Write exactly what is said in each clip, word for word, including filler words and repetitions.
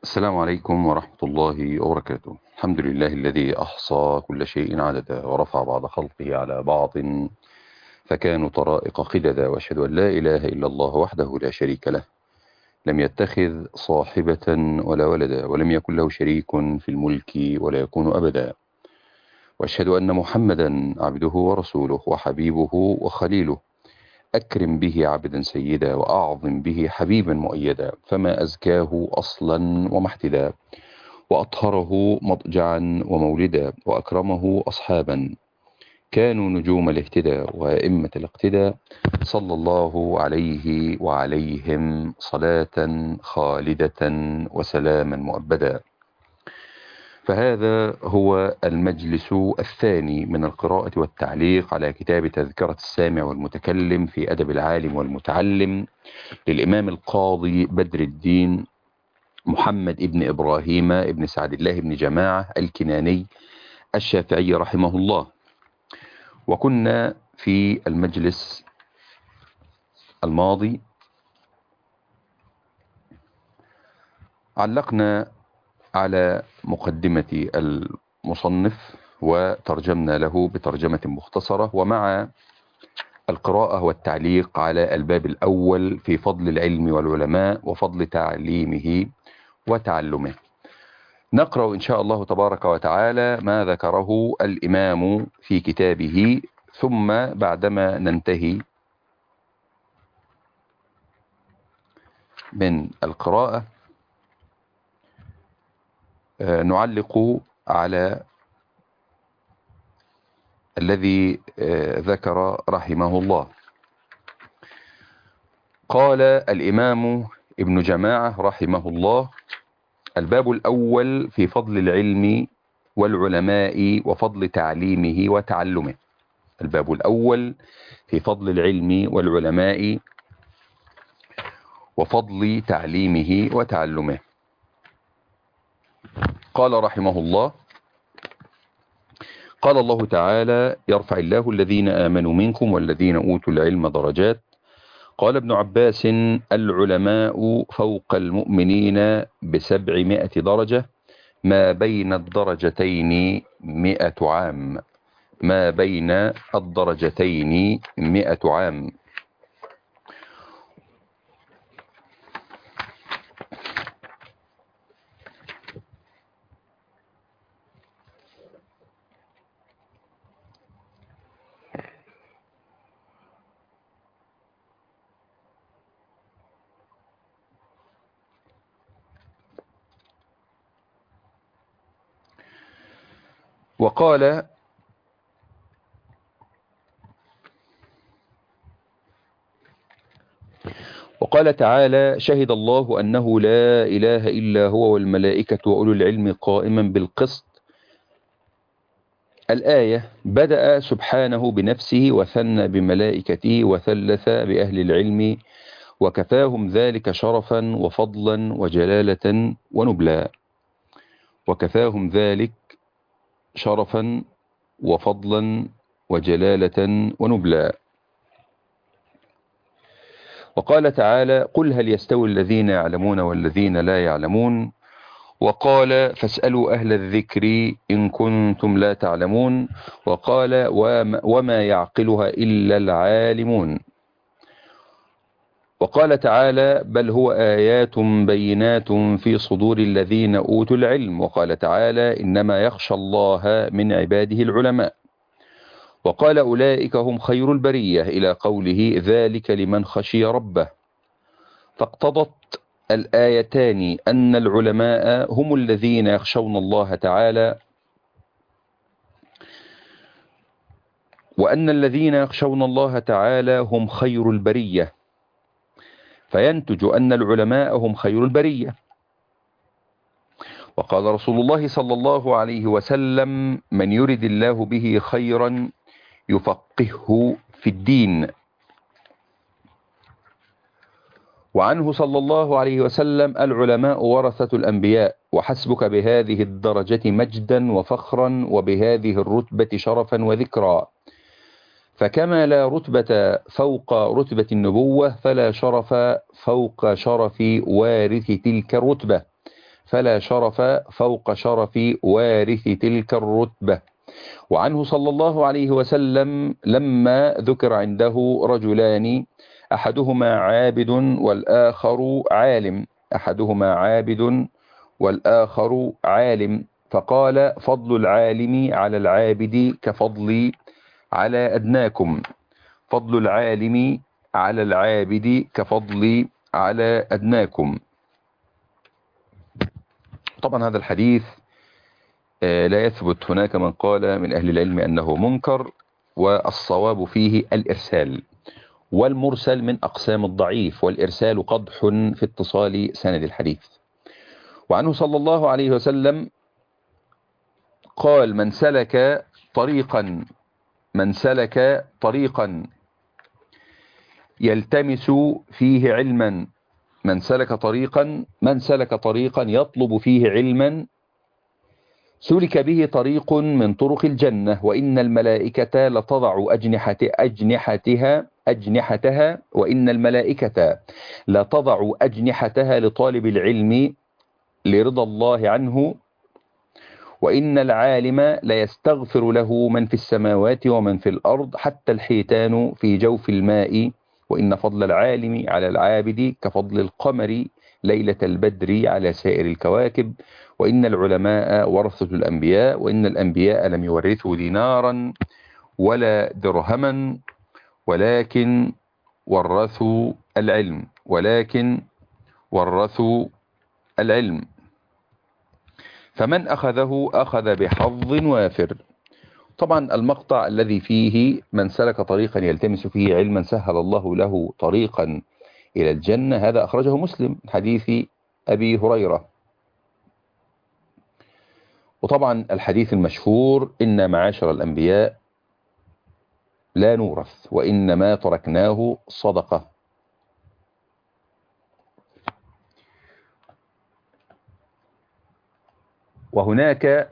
السلام عليكم ورحمة الله وبركاته. الحمد لله الذي أحصى كل شيء عددا ورفع بعض خلقه على بعض فكانوا طرائق قددا، وأشهد أن لا إله إلا الله وحده لا شريك له، لم يتخذ صاحبة ولا ولدا، ولم يكن له شريك في الملك ولا يكون أبدا. وأشهد أن محمدا عبده ورسوله وحبيبه وخليله، أكرم به عبدا سيدا وأعظم به حبيبا مؤيدا، فما أزكاه أصلا ومحتدا، وأطهره مضجعا ومولدا، وأكرمه أصحابا كانوا نجوم الاهتداء وأئمة الاقتداء، صلى الله عليه وعليهم صلاة خالدة وسلاما مؤبدا. فهذا هو المجلس الثاني من القراءة والتعليق على كتاب تذكرة السامع والمتكلم في أدب العالم والمتعلم للإمام القاضي بدر الدين محمد ابن إبراهيم ابن سعد الله ابن جماعة الكناني الشافعي رحمه الله. وكنا في المجلس الماضي علقنا على مقدمة المصنف وترجمنا له بترجمة مختصرة، ومع القراءة والتعليق على الباب الأول في فضل العلم والعلماء وفضل تعليمه وتعلمه. نقرأ إن شاء الله تبارك وتعالى ما ذكره الإمام في كتابه، ثم بعدما ننتهي من القراءة نعلق على الذي ذكر رحمه الله. قال الإمام ابن جماعة رحمه الله: الباب الأول في فضل العلم والعلماء وفضل تعليمه وتعلمه. الباب الأول في فضل العلم والعلماء وفضل تعليمه وتعلمه. قال رحمه الله: قال الله تعالى: يرفع الله الذين آمنوا منكم والذين أوتوا العلم درجات. قال ابن عباس: العلماء فوق المؤمنين بسبعمائة درجة، ما بين الدرجتين مئة عام. ما بين الدرجتين مئة عام. وقال وقال تعالى: شهد الله أنه لا إله إلا هو والملائكة وأولو العلم قائما بالقسط. الآية بدأ سبحانه بنفسه وثنى بملائكته وثلث بأهل العلم، وكفاهم ذلك شرفا وفضلا وجلالة ونبلا. وكفاهم ذلك شرفا وفضلا وجلالة ونبلا. وقال تعالى: قل هل يستوي الذين يعلمون والذين لا يعلمون. وقال: فاسألوا أهل الذكر إن كنتم لا تعلمون. وقال: وما يعقلها إلا العالمون. وقال تعالى: بل هو آيات بينات في صدور الذين أوتوا العلم. وقال تعالى: إنما يخشى الله من عباده العلماء. وقال: أولئك هم خير البرية، إلى قوله: ذلك لمن خشي ربه. فاقتضت الآيتان أن العلماء هم الذين يخشون الله تعالى، وأن الذين يخشون الله تعالى هم خير البرية، فينتج أن العلماء هم خير البرية. وقال رسول الله صلى الله عليه وسلم: من يرد الله به خيرا يفقهه في الدين. وعنه صلى الله عليه وسلم: العلماء ورثة الأنبياء، وحسبك بهذه الدرجة مجدا وفخرا، وبهذه الرتبة شرفا وذكرا. فكما لا رتبة فوق رتبة النبوة، فلا شرف فوق شرف وارث تلك الرتبة. فلا شرف فوق شرف وارث تلك الرتبة. وعنه صلى الله عليه وسلم لما ذكر عنده رجلان أحدهما عابد والآخر عالم أحدهما عابد والآخر عالم فقال فضل العالم على العابد كفضلي على أدناكم فضل العالم على العابد كفضلي على أدناكم. طبعا هذا الحديث لا يثبت، هناك من قال من أهل العلم أنه منكر، والصواب فيه الإرسال، والمرسل من أقسام الضعيف، والإرسال قدح في اتصال سند الحديث. وعنه صلى الله عليه وسلم قال من سلك طريقا من سلك طريقا يلتمس فيه علما من سلك طريقا من سلك طريقا يطلب فيه علما سلك به طريق من طرق الجنة، وإن الملائكة لتضع أجنحة أجنحتها أجنحتها وإن الملائكة لتضع أجنحتها لطالب العلم لرضا الله عنه، وإن العالم ليستغفر له من في السماوات ومن في الأرض حتى الحيتان في جوف الماء، وإن فضل العالم على العابد كفضل القمر ليلة البدر على سائر الكواكب، وإن العلماء ورثة الأنبياء، وإن الأنبياء لم يورثوا دينارا ولا درهما ولكن ورثوا العلم ولكن ورثوا العلم فمن أخذه أخذ بحظ وافر. طبعا المقطع الذي فيه من سلك طريقا يلتمس فيه علما سهل الله له طريقا إلى الجنة، هذا أخرجه مسلم حديث أبي هريرة. وطبعا الحديث المشهور إن معاشر الأنبياء لا نورث وإنما تركناه صدقة. وهناك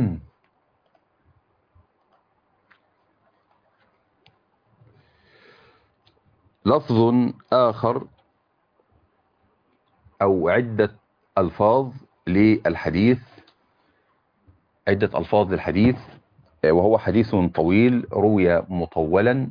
لفظ آخر أو عدة ألفاظ للحديث عدة ألفاظ للحديث وهو حديث طويل روي مطولا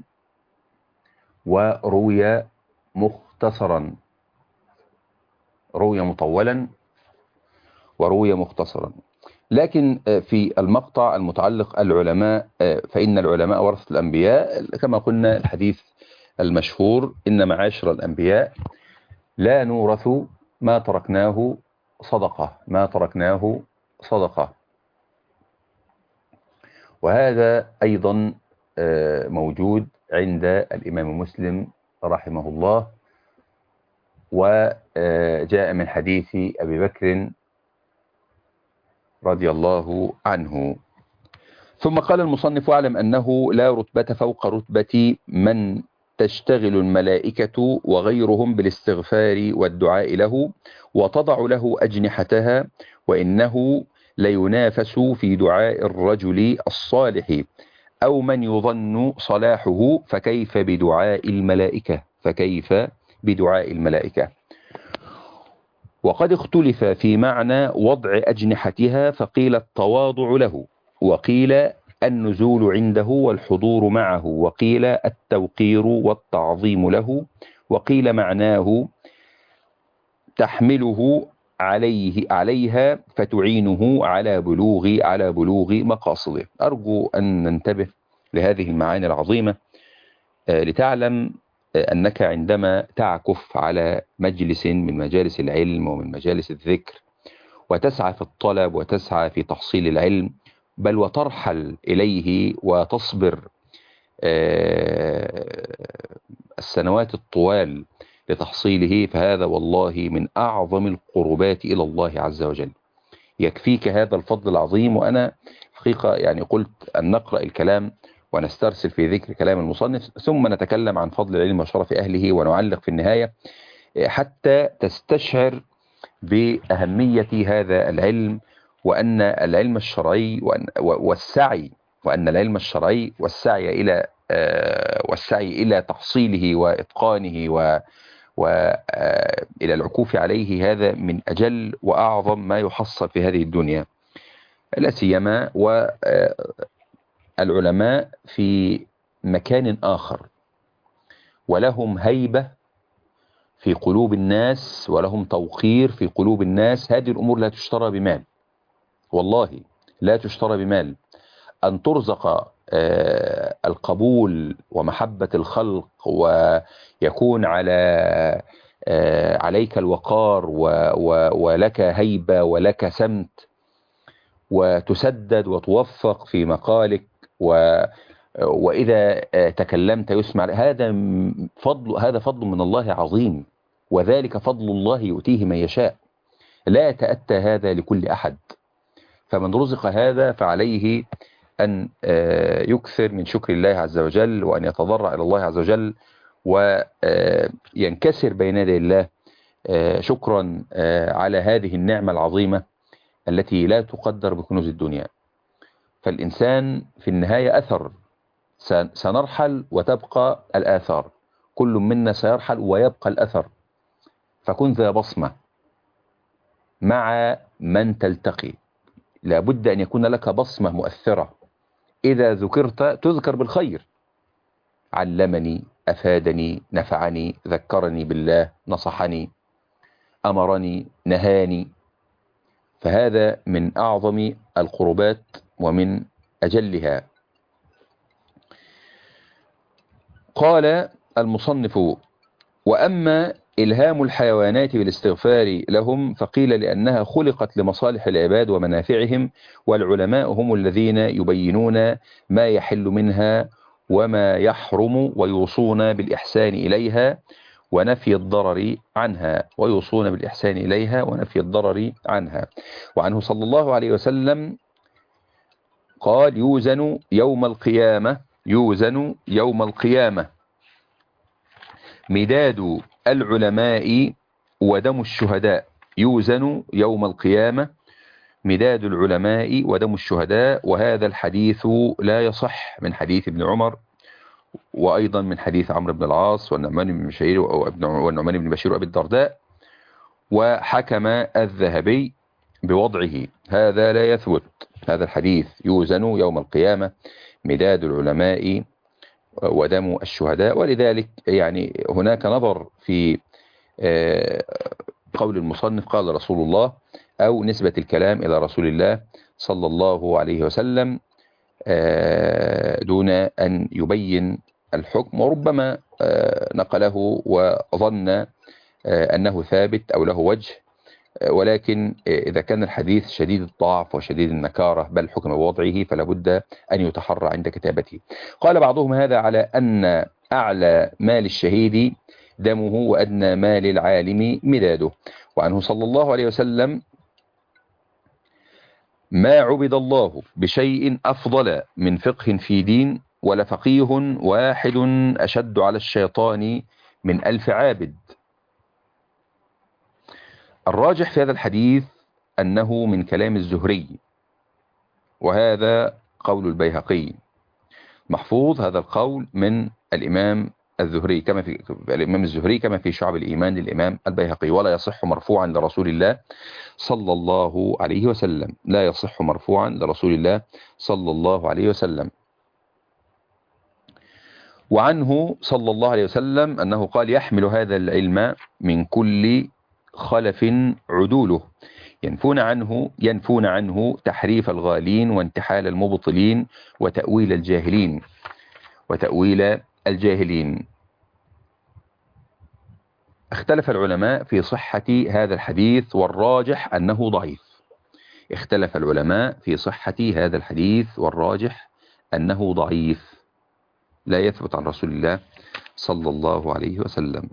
وروي مختصرا روي مطولا وروي مختصرا لكن في المقطع المتعلق العلماء فإن العلماء ورثة الأنبياء كما قلنا الحديث المشهور إن معاشر الأنبياء لا نورث ما تركناه صدقة ما تركناه صدقة وهذا أيضا موجود عند الإمام مسلم رحمه الله، وجاء من حديث أبي بكر رضي الله عنه. ثم قال المصنف واعلم أنه لا رتبة فوق رتبة من تشتغل الملائكة وغيرهم بالاستغفار والدعاء له وتضع له أجنحتها، وإنه لينافس في دعاء الرجل الصالح أو من يظن صلاحه فكيف بدعاء الملائكة فكيف بدعاء الملائكة. وقد اختلف في معنى وضع أجنحتها، فقيل التواضع له، وقيل النزول عنده والحضور معه، وقيل التوقير والتعظيم له، وقيل معناه تحمله عليه عليها فتعينه على بلوغ على بلوغ مقاصده. أرجو أن ننتبه لهذه المعاني العظيمة لتعلم أنك عندما تعكف على مجلس من مجالس العلم ومن مجالس الذكر وتسعى في الطلب وتسعى في تحصيل العلم بل وترحل إليه وتصبر السنوات الطوال لتحصيله، فهذا والله من أعظم القربات إلى الله عز وجل. يكفيك هذا الفضل العظيم. وأنا حقيقة يعني قلت أن نقرأ الكلام ونسترسل في ذكر كلام المصنف ثم نتكلم عن فضل العلم وشرف أهله ونعلق في النهاية حتى تستشعر بأهمية هذا العلم، وأن العلم الشرعي والسعي وأن العلم الشرعي والسعي إلى والسعي إلى تحصيله وإتقانه وإلى العكوف عليه، هذا من أجل وأعظم ما يحصل في هذه الدنيا، لا سيما والعلماء في مكان آخر ولهم هيبة في قلوب الناس ولهم توقير في قلوب الناس. هذه الأمور لا تشترى بمال، والله لا تشترى بمال. أن ترزق القبول ومحبة الخلق، ويكون على عليك الوقار ولك هيبة ولك سمت، وتسدد وتوفق في مقالك، و وإذا تكلمت يسمع. هذا فضل هذا فضل من الله عظيم، وذلك فضل الله يؤتيه من يشاء، لا يتأتى هذا لكل أحد. فمن رزق هذا فعليه أن يكثر من شكر الله عز وجل، وأن يتضرع إلى الله عز وجل، وينكسر بين يدي الله شكرا على هذه النعمة العظيمة التي لا تقدر بكنوز الدنيا. فالإنسان في النهاية أثر، سنرحل وتبقى الآثار، كل منا سيرحل ويبقى الأثر. فكن ذا بصمة مع من تلتقي، لابد أن يكون لك بصمة مؤثرة. إذا ذكرت تذكر بالخير، علمني، أفادني، نفعني، ذكرني بالله، نصحني، أمرني، نهاني. فهذا من أعظم القربات ومن أجلها. قال المصنف: وأما إلهام الحيوانات بالاستغفار لهم فقيل لأنها خلقت لمصالح العباد ومنافعهم، والعلماء هم الذين يبينون ما يحل منها وما يحرم، ويوصون بالإحسان إليها ونفي الضرر عنها ويوصون بالإحسان إليها ونفي الضرر عنها. وعنه صلى الله عليه وسلم قال: يوزن يوم القيامة يوزن يوم القيامة مداد العلماء ودم الشهداء. يوزن يوم القيامة مداد العلماء ودم الشهداء. وهذا الحديث لا يصح، من حديث ابن عمر، وأيضا من حديث عمرو بن العاص والنعمان بن بشير والنعمان بن بشير وأبي الدرداء. وحكم الذهبي بوضعه، هذا لا يثبت. هذا الحديث يوزن يوم القيامة مداد العلماء ودم الشهداء. ولذلك يعني هناك نظر في قول المصنف قال رسول الله، أو نسبة الكلام إلى رسول الله صلى الله عليه وسلم دون أن يبين الحكم، وربما نقله وظن أنه ثابت أو له وجه. ولكن إذا كان الحديث شديد الضعف وشديد النكارة بل حكم بوضعه فلا بد أن يتحرى عند كتابته. قال بعضهم: هذا على أن أعلى مال الشهيد دمه وأدنى مال العالم مداده. وعنه صلى الله عليه وسلم: ما عبد الله بشيء أفضل من فقه في دين، ولفقيه واحد أشد على الشيطان من ألف عابد. الراجح في هذا الحديث أنه من كلام الزهري، وهذا قول البيهقي. محفوظ هذا القول من الإمام الزهري كما في الإمام الزهري كما في شعب الإيمان للإمام البيهقي، ولا يصح مرفوعا لرسول الله صلى الله عليه وسلم، لا يصح مرفوعا لرسول الله صلى الله عليه وسلم. وعنه صلى الله عليه وسلم أنه قال: يحمل هذا العلم من كل خلف عدوله، ينفون عنه ينفون عنه تحريف الغالين وانتحال المبطلين وتأويل الجاهلين وتأويل الجاهلين. اختلف العلماء في صحة هذا الحديث، والراجح أنه ضعيف. اختلف العلماء في صحة هذا الحديث، والراجح أنه ضعيف، لا يثبت عن رسول الله صلى الله عليه وسلم.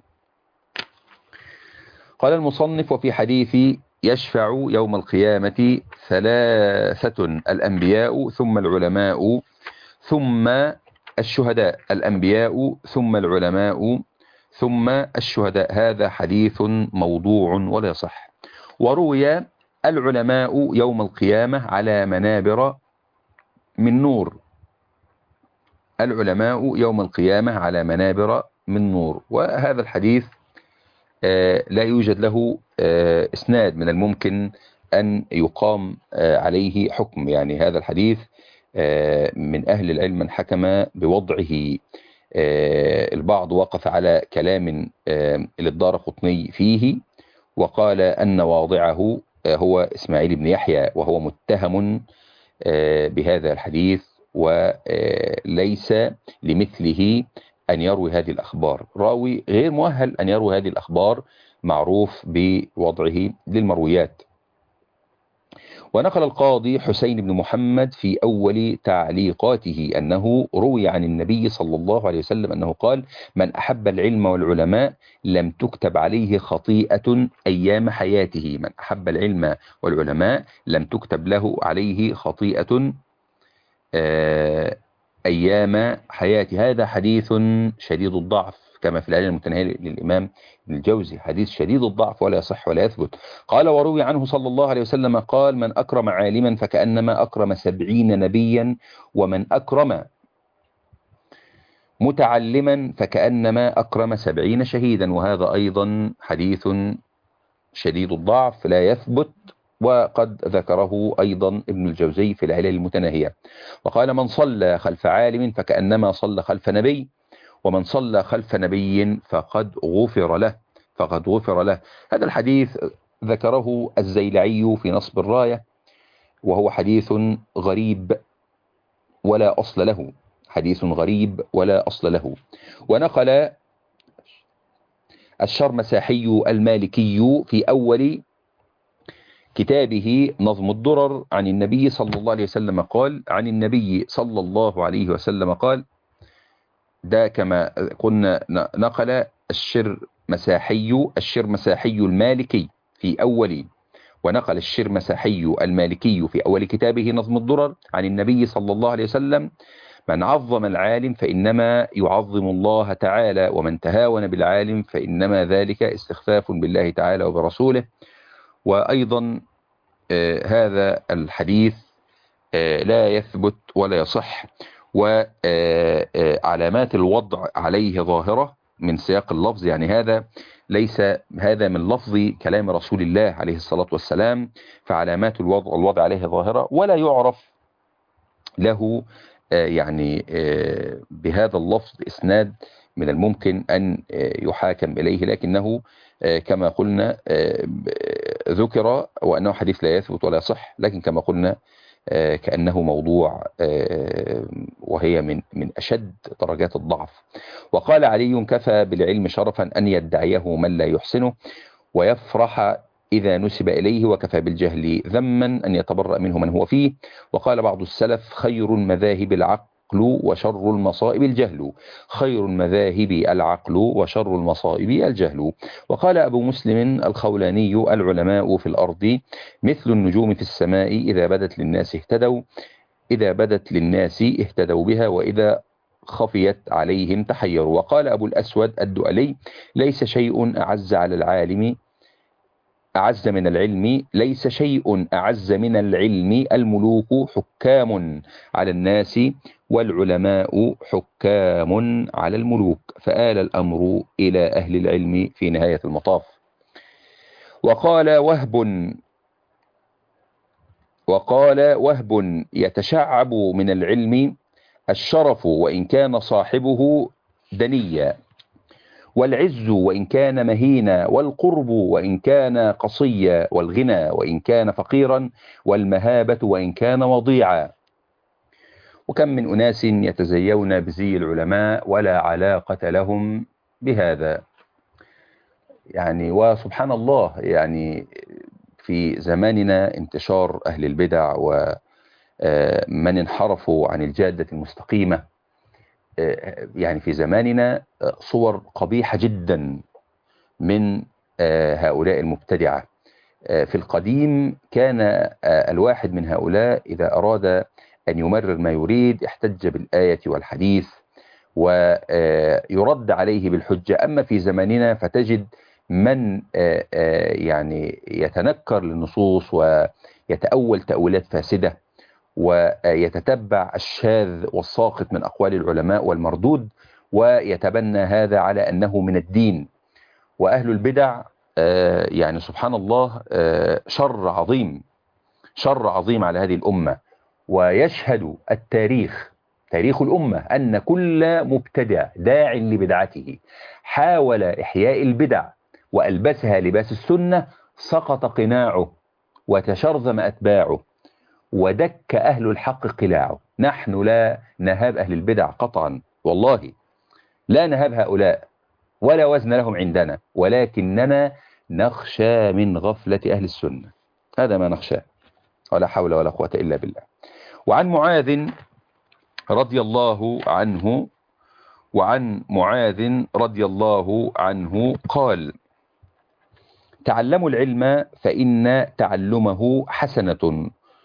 قال المصنف: وفي حديث يشفع يوم القيامة ثلاثة: الأنبياء ثم العلماء ثم الشهداء. الأنبياء ثم العلماء ثم الشهداء. هذا حديث موضوع ولا يصح. وروي: العلماء يوم القيامة على منابر من نور. العلماء يوم القيامة على منابر من نور. وهذا الحديث لا يوجد له إسناد من الممكن أن يقام عليه حكم. يعني هذا الحديث من أهل العلم من حكم بوضعه. البعض وقف على كلام للدارقطني فيه وقال أن واضعه هو إسماعيل بن يحيى، وهو متهم بهذا الحديث وليس لمثله أن يروي هذه الأخبار. راوي غير مؤهل أن يروي هذه الأخبار، معروف بوضعه للمرويات. ونقل القاضي حسين بن محمد في أول تعليقاته أنه روي عن النبي صلى الله عليه وسلم أنه قال: من أحب العلم والعلماء لم تكتب عليه خطيئة أيام حياته. من أحب العلم والعلماء لم تكتب له عليه خطيئة أيام حياته. هذا حديث شديد الضعف كما في العلل المتناهية للإمام ابن الجوزي، حديث شديد الضعف ولا يصح ولا يثبت. قال: وروي عنه صلى الله عليه وسلم قال: من أكرم عالما فكأنما أكرم سبعين نبيا، ومن أكرم متعلما فكأنما أكرم سبعين شهيدا. وهذا أيضا حديث شديد الضعف لا يثبت، وقد ذكره أيضا ابن الجوزي في العلل المتناهية. وقال: من صلى خلف عالم فكأنما صلى خلف نبي، ومن صلى خلف نبي فقد غفر له فقد غفر له. هذا الحديث ذكره الزيلعي في نصب الراية، وهو حديث غريب ولا أصل له، حديث غريب ولا أصل له. ونقل الشرمساحي المالكي في أول كتابه نظم الدرر عن النبي صلى الله عليه وسلم قال: عن النبي صلى الله عليه وسلم قال. ده كما قلنا نقل الشرمساحي الشرمساحي المالكي في أول ونقل الشرمساحي المالكي في أول كتابه نظم الدرر عن النبي صلى الله عليه وسلم: من عظم العالم فإنما يعظم الله تعالى، ومن تهاون بالعالم فإنما ذلك استخفاف بالله تعالى وبرسوله. وأيضا آه هذا الحديث آه لا يثبت ولا يصح، وعلامات الوضع عليه ظاهرة من سياق اللفظ. يعني هذا ليس هذا من لفظ كلام رسول الله عليه الصلاة والسلام، فعلامات الوضع الوضع عليه ظاهرة، ولا يعرف له يعني بهذا اللفظ إسناد من الممكن أن يحاكم إليه، لكنه كما قلنا ذكر وأنه حديث لا يثبت ولا يصح، لكن كما قلنا كأنه موضوع، وهي من من أشد درجات الضعف. وقال علي: كفى بالعلم شرفا أن يدعيه من لا يحسنه ويفرح إذا نسب إليه، وكفى بالجهل ذما أن يتبرأ منه من هو فيه. وقال بعض السلف: خير المذاهب العقل وشر المصائب الجهل. خير المذاهب العقل وشر المصائب الجهل. وقال أبو مسلم الخولاني: العلماء في الأرض مثل النجوم في السماء، إذا بدت للناس اهتدوا إذا بدت للناس اهتدوا بها، وإذا خفيت عليهم تحيروا. وقال أبو الأسود الدؤلي: ليس شيء أعز على العالم أعز من العلم ليس شيء أعز من العلم الملوك حكام على الناس، والعلماء حكام على الملوك، فآل الأمر إلى أهل العلم في نهاية المطاف. وقال وهب وقال وهب يتشعب من العلم الشرف وإن كان صاحبه دنيا، والعز وإن كان مهينا، والقرب وإن كان قصيا، والغنى وإن كان فقيرا، والمهابة وإن كان وضيعا. وكم من أناس يتزيون بزي العلماء ولا علاقة لهم بهذا. يعني وسبحان الله، يعني في زماننا انتشار أهل البدع ومن انحرفوا عن الجادة المستقيمة. يعني في زماننا صور قبيحة جدا من هؤلاء المبتدعة. في القديم كان الواحد من هؤلاء إذا أراد أن يمرر ما يريد احتج بالآية والحديث ويرد عليه بالحجة. أما في زماننا فتجد من يعني يتنكر للنصوص ويتأول تأويلات فاسدة ويتتبع الشاذ والساقط من أقوال العلماء والمردود، ويتبنى هذا على أنه من الدين. وأهل البدع آه يعني سبحان الله آه شر عظيم، شر عظيم على هذه الأمة. ويشهد التاريخ، تاريخ الأمة، أن كل مبتدع داع لبدعته حاول إحياء البدع وألبسها لباس السنة سقط قناعه وتشرذم أتباعه ودك أهل الحق قلاعه. نحن لا نهاب أهل البدع قطعا، والله لا نهاب هؤلاء ولا وزن لهم عندنا، ولكننا نخشى من غفلة أهل السنة، هذا ما نخشى، ولا حول ولا قوة إلا بالله. وعن معاذ رضي الله عنه وعن معاذ رضي الله عنه قال: تعلموا العلم فإن تعلمه حسنة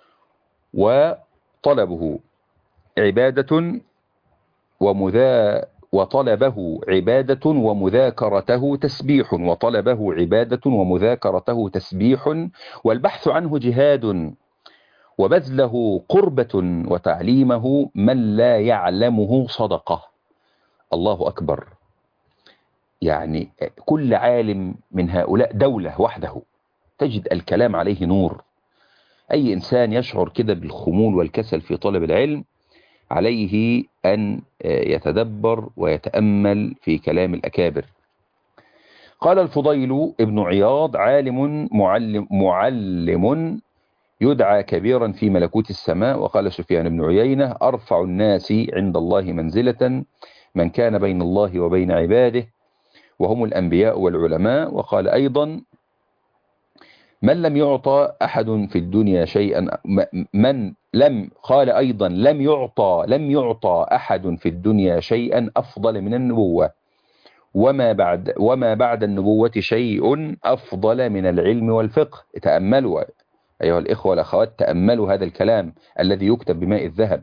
وطلبه عبادة ومذا وطلبه عبادة ومذاكرته تسبيح وطلبه عبادة ومذاكرته تسبيح والبحث عنه جهاد وبذله قربة وتعليمه من لا يعلمه صدقة. الله أكبر. يعني كل عالم من هؤلاء دولة وحده، تجد الكلام عليه نور. أي إنسان يشعر كده بالخمول والكسل في طلب العلم عليه أن يتدبر ويتأمل في كلام الأكابر. قال الفضيل ابن عياض: عالم معلم, معلم يدعى كبيرا في ملكوت السماء. وقال سفيان بن عيينة: أرفع الناس عند الله منزلة من كان بين الله وبين عباده وهم الأنبياء والعلماء. وقال أيضا: من لم يعطى أحد في الدنيا شيئا من لم قال أيضا لم يعطى لم يعطى أحد في الدنيا شيئا أفضل من النبوة، وما بعد وما بعد النبوة شيء أفضل من العلم والفقه. تأملوا أيها الإخوة والأخوات، تأملوا هذا الكلام الذي يكتب بماء الذهب.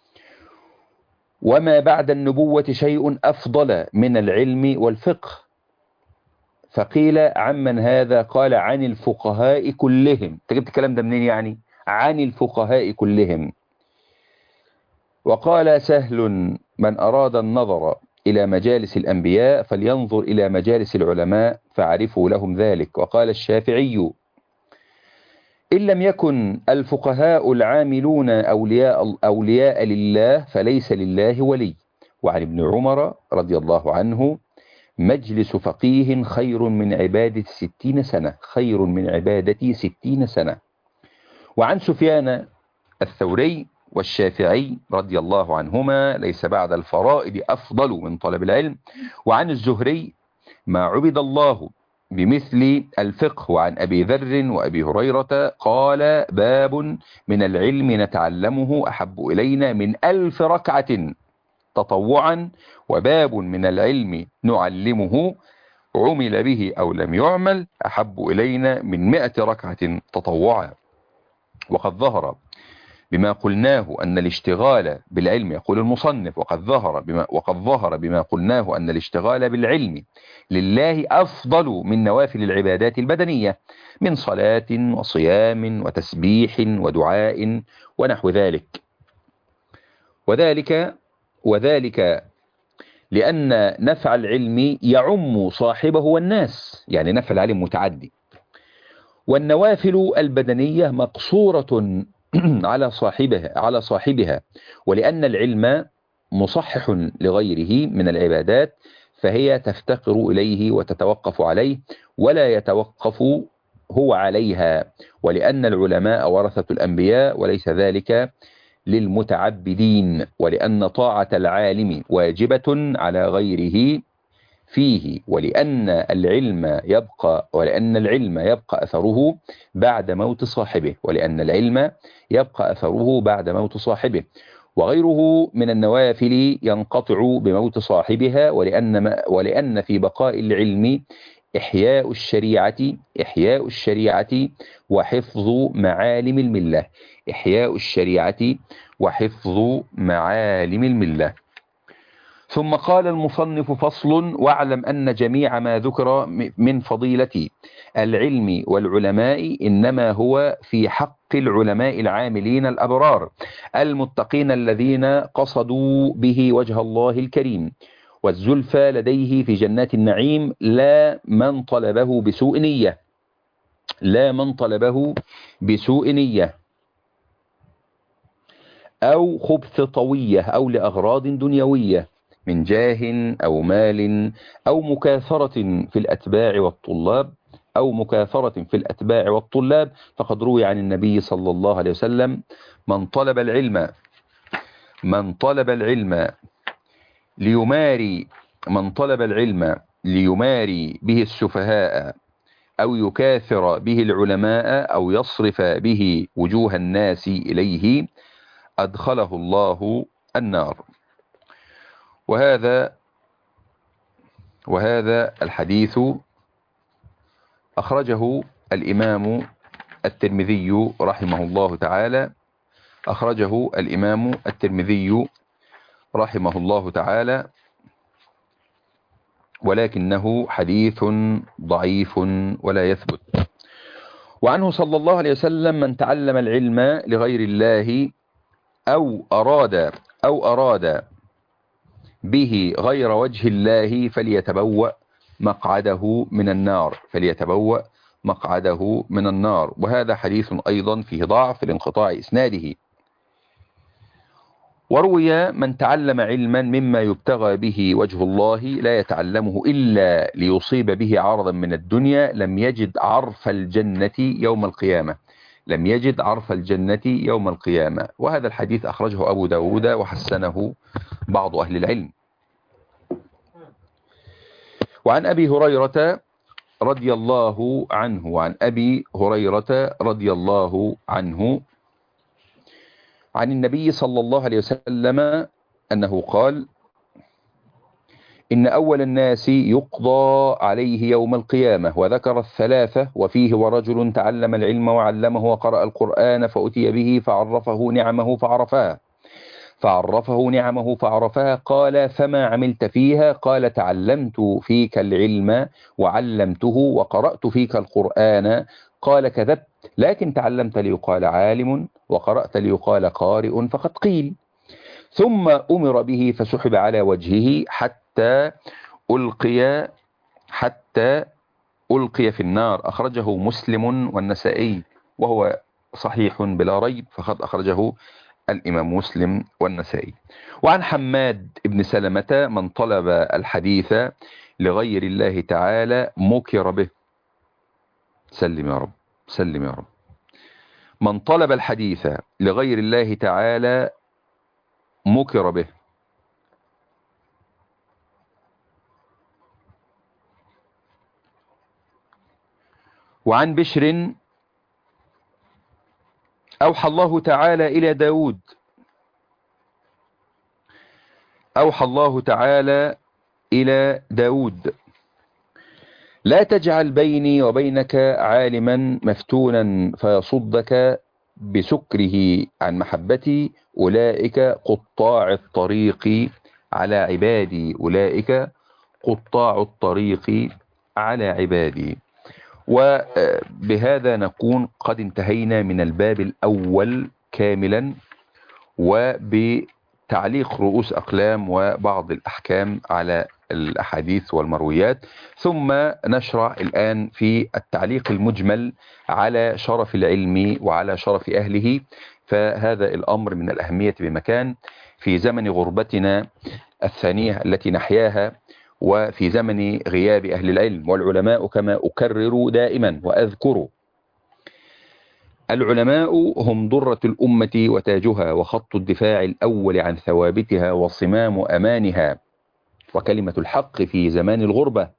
وما بعد النبوة شيء أفضل من العلم والفقه. فقيل: عمن هذا؟ قال: عن الفقهاء كلهم. تجبت الكلام ده منين يعني؟ عن الفقهاء كلهم. وقال سهل: من أراد النظر إلى مجالس الأنبياء فلينظر إلى مجالس العلماء فاعرفوا لهم ذلك. وقال الشافعي: إن لم يكن الفقهاء العاملون أولياء, أولياء لله فليس لله ولي. وعن ابن عمر رضي الله عنه: مجلس فقيه خير من عبادة ستين سنة، خير من عبادة ستين سنة. وعن سفيان الثوري والشافعي رضي الله عنهما: ليس بعد الفرائض أفضل من طلب العلم. وعن الزهري: ما عبد الله بمثل الفقه. وعن أبي ذر وأبي هريرة قال: باب من العلم نتعلمه أحب إلينا من ألف ركعة تطوعا، وباب من العلم نعلمه عمل به أو لم يعمل أحب إلينا من مئة ركعة تطوعا. وقد ظهر بما قلناه أن الاشتغال بالعلم، يقول المصنف: وقد ظهر بما وقد ظهر بما قلناه أن الاشتغال بالعلم لله أفضل من نوافل العبادات البدنية من صلاة وصيام وتسبيح ودعاء ونحو ذلك. وذلك وذلك لأن نفع العلم يعم صاحبه والناس، يعني نفع العلم متعدي، والنوافل البدنية مقصورة على صاحبها على صاحبها ولأن العلم مصحح لغيره من العبادات فهي تفتقر إليه وتتوقف عليه ولا يتوقف هو عليها، ولأن العلماء ورثة الأنبياء وليس ذلك للمتعبدين، ولأن طاعة العالم واجبة على غيره فيه، ولأن العلم يبقى ولأن العلم يبقى أثره بعد موت صاحبه ولأن العلم يبقى أثره بعد موت صاحبه وغيره من النوافل ينقطع بموت صاحبها، ولأن ولأن في بقاء العلم إحياء الشريعة إحياء الشريعة وحفظ معالم الملة إحياء الشريعة وحفظ معالم الملة. ثم قال المصنف: فصل: واعلم أن جميع ما ذكر من فضيلة العلم والعلماء إنما هو في حق العلماء العاملين الأبرار المتقين الذين قصدوا به وجه الله الكريم، والزلفى لديه في جنات النعيم، لا من طلبه بسوء نية، لا من طلبه بسوء نية أو خبث طوية أو لأغراض دنيوية من جاه أو مال أو مكاثرة في الأتباع والطلاب أو مكاثرة في الأتباع والطلاب. فقد روي عن النبي صلى الله عليه وسلم: من طلب العلم من طلب العلم ليماري من طلب العلم ليماري به السفهاء أو يكاثر به العلماء أو يصرف به وجوه الناس إليه أدخله الله النار. وهذا وهذا الحديث أخرجه الإمام الترمذي رحمه الله تعالى أخرجه الإمام الترمذي رحمه الله تعالى ولكنه حديث ضعيف ولا يثبت. وعنه صلى الله عليه وسلم: من تعلم العلم لغير الله أو أراد أو أراد به غير وجه الله فليتبوأ مقعده من النار فليتبوأ مقعده من النار. وهذا حديث أيضا فيه ضعف لانقطاع إسناده. وروي: من تعلم علما مما يبتغى به وجه الله لا يتعلمه إلا ليصيب به عرضا من الدنيا لم يجد عرف الجنة يوم القيامة لم يجد عرف الجنة يوم القيامة. وهذا الحديث أخرجه أبو داود وحسنه بعض أهل العلم. وعن أبي هريرة رضي الله عنه وعن أبي هريرة رضي الله عنه عن النبي صلى الله عليه وسلم أنه قال: إن أول الناس يقضى عليه يوم القيامة، وذكر الثلاثة وفيه: ورجل تعلم العلم وعلمه وقرأ القرآن فأتي به فعرفه نعمه فعرفها فعرفه نعمه فعرفها قال: فما عملت فيها؟ قال: تعلمت فيك العلم وعلمته وقرأت فيك القرآن. قال: كذبت، لكن تعلمت ليقال عالم وقرأت ليقال قارئ، فقد قيل. ثم أمر به فسحب على وجهه حتى ألقي حتى ألقي في النار. أخرجه مسلم والنسائي وهو صحيح بلا ريب، فقد أخرجه الإمام مسلم والنسائي. وعن حماد بن سلمة: من طلب الحديث لغير الله تعالى مكر به. سلم يا رب سلم يا رب. من طلب الحديث لغير الله تعالى مكر به. وعن بشر: أوحى الله تعالى إلى داود أوحى الله تعالى إلى داود: لا تجعل بيني وبينك عالما مفتونا فيصدك بسكره عن محبتي، أولئك قطاع الطريق على عبادي أولئك قطاع الطريق على عبادي. وبهذا نكون قد انتهينا من الباب الأول كاملا، وبتعليق رؤوس أقلام وبعض الأحكام على الأحاديث والمرويات. ثم نشرع الآن في التعليق المجمل على شرف العلم وعلى شرف أهله. فهذا الأمر من الأهمية بمكان في زمن غربتنا الثانية التي نحياها، وفي زمن غياب أهل العلم والعلماء. كما أكرر دائما وأذكر: العلماء هم ضرة الأمة وتاجها وخط الدفاع الأول عن ثوابتها وصمام أمانها وكلمة الحق في زمان الغربة.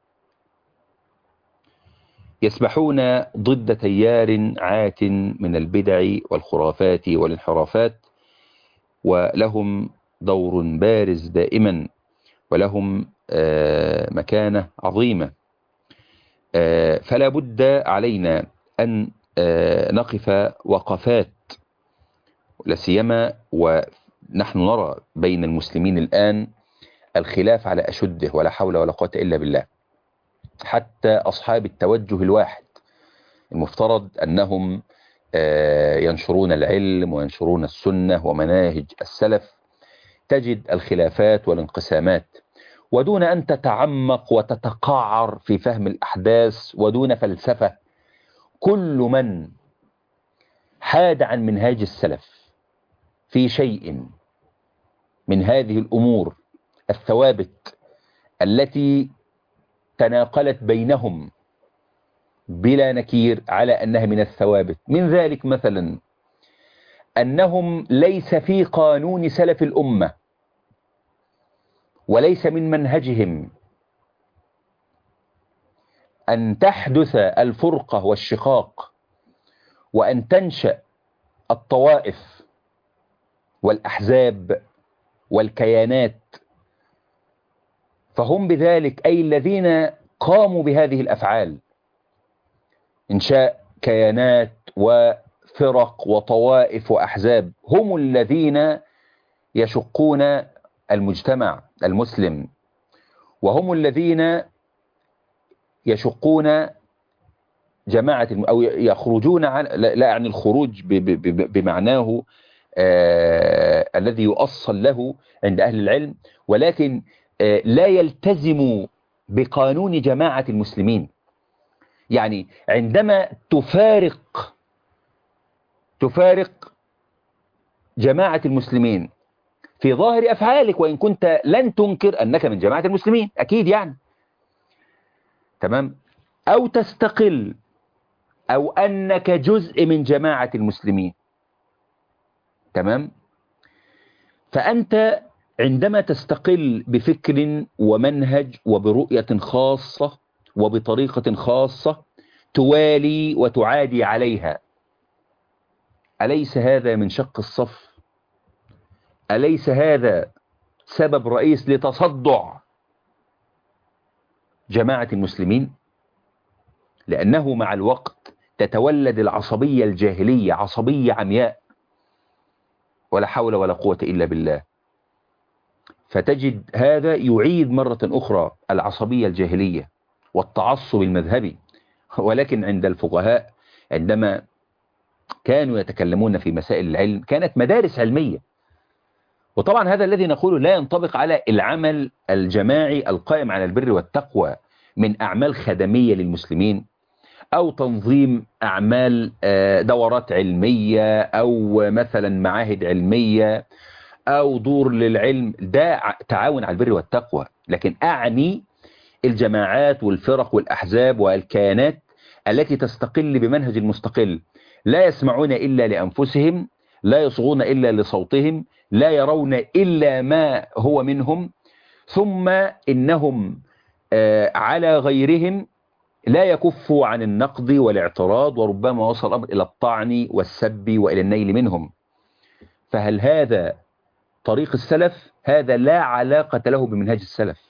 يسبحون ضد تيار عات من البدع والخرافات والانحرافات، ولهم دور بارز دائما، ولهم مكانة عظيمة. فلا بد علينا أن نقف وقفات، لسيما ونحن نرى بين المسلمين الآن الخلاف على أشده، ولا حول ولا قوة إلا بالله. حتى أصحاب التوجه الواحد المفترض أنهم ينشرون العلم وينشرون السنة ومناهج السلف، تجد الخلافات والانقسامات. ودون أن تتعمق وتتقعر في فهم الأحداث ودون فلسفة. كل من حاد عن منهاج السلف في شيء من هذه الأمور الثوابت التي تناقلت بينهم بلا نكير على أنها من الثوابت، من ذلك مثلا أنهم ليس في قانون سلف الأمة وليس من منهجهم أن تحدث الفرقة والشقاق وأن تنشأ الطوائف والأحزاب والكيانات، فهم بذلك أي الذين قاموا بهذه الأفعال، إنشاء كيانات وفرق وطوائف وأحزاب، هم الذين يشقون المجتمع المسلم، وهم الذين يشقون جماعة أو يخرجون عن، لا يعني الخروج بمعناه آه الذي يؤصل له عند أهل العلم، ولكن آه لا يلتزم بقانون جماعة المسلمين. يعني عندما تفارق تفارق جماعة المسلمين في ظاهر أفعالك، وإن كنت لن تنكر أنك من جماعة المسلمين أكيد يعني، تمام، أو تستقل أو أنك جزء من جماعة المسلمين، تمام، فأنت عندما تستقل بفكر ومنهج وبرؤية خاصة وبطريقة خاصة توالي وتعادي عليها، أليس هذا من شق الصف؟ أليس هذا سبب رئيس لتصدع جماعة المسلمين؟ لأنه مع الوقت تتولد العصبية الجاهلية، عصبية عمياء ولا حول ولا قوة إلا بالله، فتجد هذا يعيد مرة أخرى العصبية الجاهلية والتعصب المذهبي. ولكن عند الفقهاء عندما كانوا يتكلمون في مسائل العلم كانت مدارس علمية، وطبعا هذا الذي نقوله لا ينطبق على العمل الجماعي القائم على البر والتقوى من أعمال خدمية للمسلمين أو تنظيم أعمال دورات علمية أو مثلا معاهد علمية أو دور للعلم، ده تعاون على البر والتقوى. لكن أعني الجماعات والفرق والأحزاب والكيانات التي تستقل بمنهج المستقل، لا يسمعون إلا لأنفسهم، لا يصغون إلا لصوتهم، لا يرون إلا ما هو منهم، ثم إنهم على غيرهم لا يكفوا عن النقد والاعتراض، وربما وصل الأمر إلى الطعن والسب وإلى النيل منهم. فهل هذا طريق السلف؟ هذا لا علاقة له بمنهج السلف.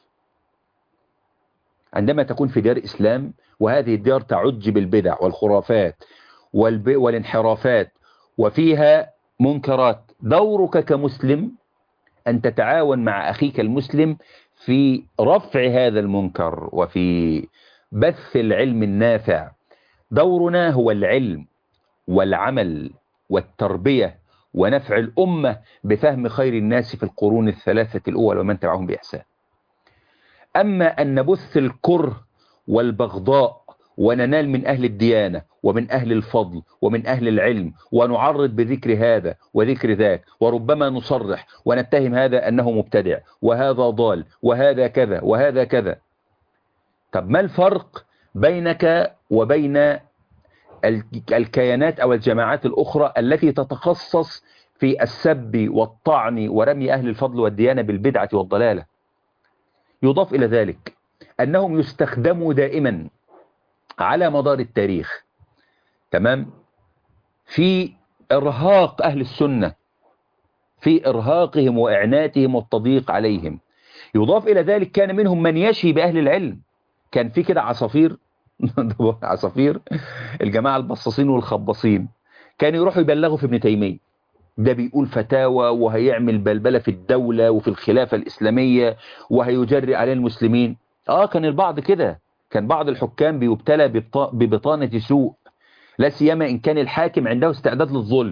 عندما تكون في ديار إسلام وهذه الديار تعج بالبدع والخرافات والانحرافات وفيها منكرات، دورك كمسلم أن تتعاون مع أخيك المسلم في رفع هذا المنكر وفي بث العلم النافع. دورنا هو العلم والعمل والتربية ونفع الأمة بفهم خير الناس في القرون الثلاثة الأول ومن تبعهم بإحسان. أما أن نبث الكره والبغضاء وننال من أهل الديانة ومن أهل الفضل ومن أهل العلم ونعرض بذكر هذا وذكر ذاك، وربما نصرح ونتهم هذا أنه مبتدع وهذا ضال وهذا كذا وهذا كذا. طب ما الفرق بينك وبين الكيانات أو الجماعات الأخرى التي تتخصص في السب والطعن ورمي أهل الفضل والديانة بالبدعة والضلالة؟ يضاف إلى ذلك أنهم يستخدموا دائما على مدار التاريخ، تمام، في إرهاق أهل السنة، في إرهاقهم وإعناتهم والتضييق عليهم. يضاف إلى ذلك كان منهم من يشي بأهل العلم. كان في كده عصافير عصافير الجماعة البصاصين والخباصين كانوا يروحوا يبلغوا في ابن تيمية، ده بيقول فتاوى وهيعمل بلبلة في الدولة وفي الخلافة الإسلامية وهيجري على المسلمين. آه كان البعض كده، كان بعض الحكام بيبتلى ببطانة سوء، لا سيما إن كان الحاكم عنده استعداد للظلم،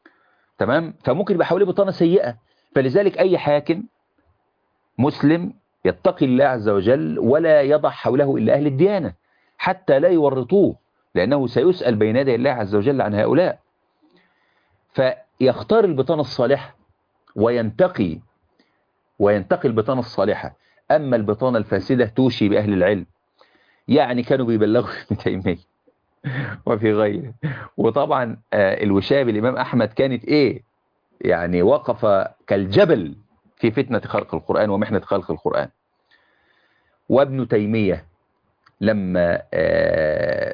تمام، فممكن يبقى حواليه بطانة سيئة. فلذلك أي حاكم مسلم يتقي الله عز وجل ولا يضع حوله إلا أهل الديانة حتى لا يورطوه، لأنه سيسأل بين يدي الله عز وجل عن هؤلاء. فيختار البطانة الصالحة وينتقي وينتقي البطانة الصالحة. أما البطانة الفاسدة توشي بأهل العلم، يعني كانوا بيبلغوا ابن تيمية وفي غيره. وطبعا الوشاية بالإمام أحمد كانت إيه؟ يعني وقف كالجبل في فتنة خلق القرآن ومحنة خلق القرآن. وابن تيمية لما آآ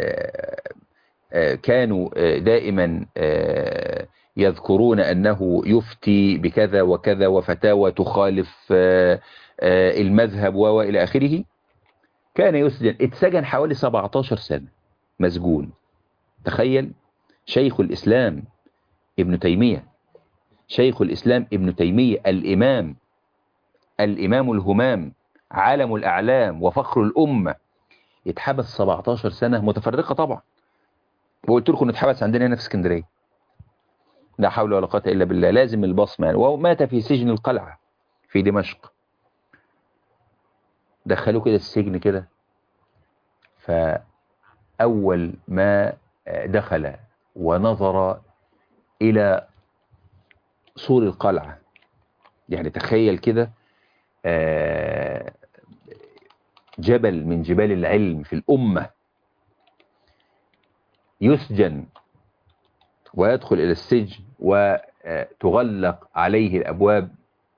آآ كانوا دائما يذكرون أنه يفتي بكذا وكذا وفتاوى تخالف المذهب وإلى آخره، كان يسجن. اتسجن حوالي سبعتاشر سنة مسجون. تخيل، شيخ الإسلام ابن تيمية، شيخ الإسلام ابن تيمية الإمام الإمام الهمام عالم الأعلام وفخر الأمة، يتحبس سبعتاشر سنة متفرقة طبعا. وقلت لكم نتحبس عندنا هنا في اسكندرية، لا حول ولا قوة إلا بالله، لازم البصمة يعني. ومات في سجن القلعة في دمشق، دخلوه كده السجن كده. فأول ما دخل ونظر إلى سور القلعة، يعني تخيل كده جبل من جبال العلم في الأمة يسجن ويدخل إلى السجن وتغلق عليه الأبواب،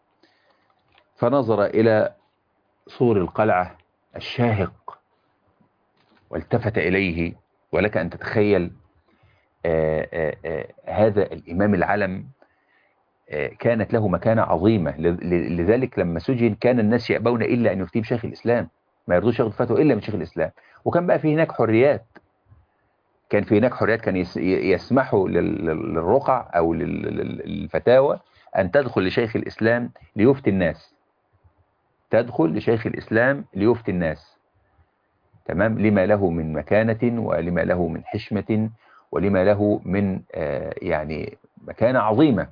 فنظر إلى سور القلعة الشاهق والتفت إليه. ولك أن تتخيل آآ آآ هذا الإمام العلم كانت له مكانة عظيمة، لذلك لما سجن كان الناس يأبون إلا أن يفتي بشيخ الإسلام، ما يرضوش ياخدوا فتوى إلا من شيخ الإسلام. وكان بقى في هناك حريات، كان في هناك حريات، كان يسمحوا للرقع أو للفتاوى أن تدخل لشيخ الإسلام ليفتي الناس، تدخل لشيخ الإسلام ليفتي الناس، تمام، لما له من مكانة ولما له من حشمة ولما له من آه يعني مكانة عظيمة.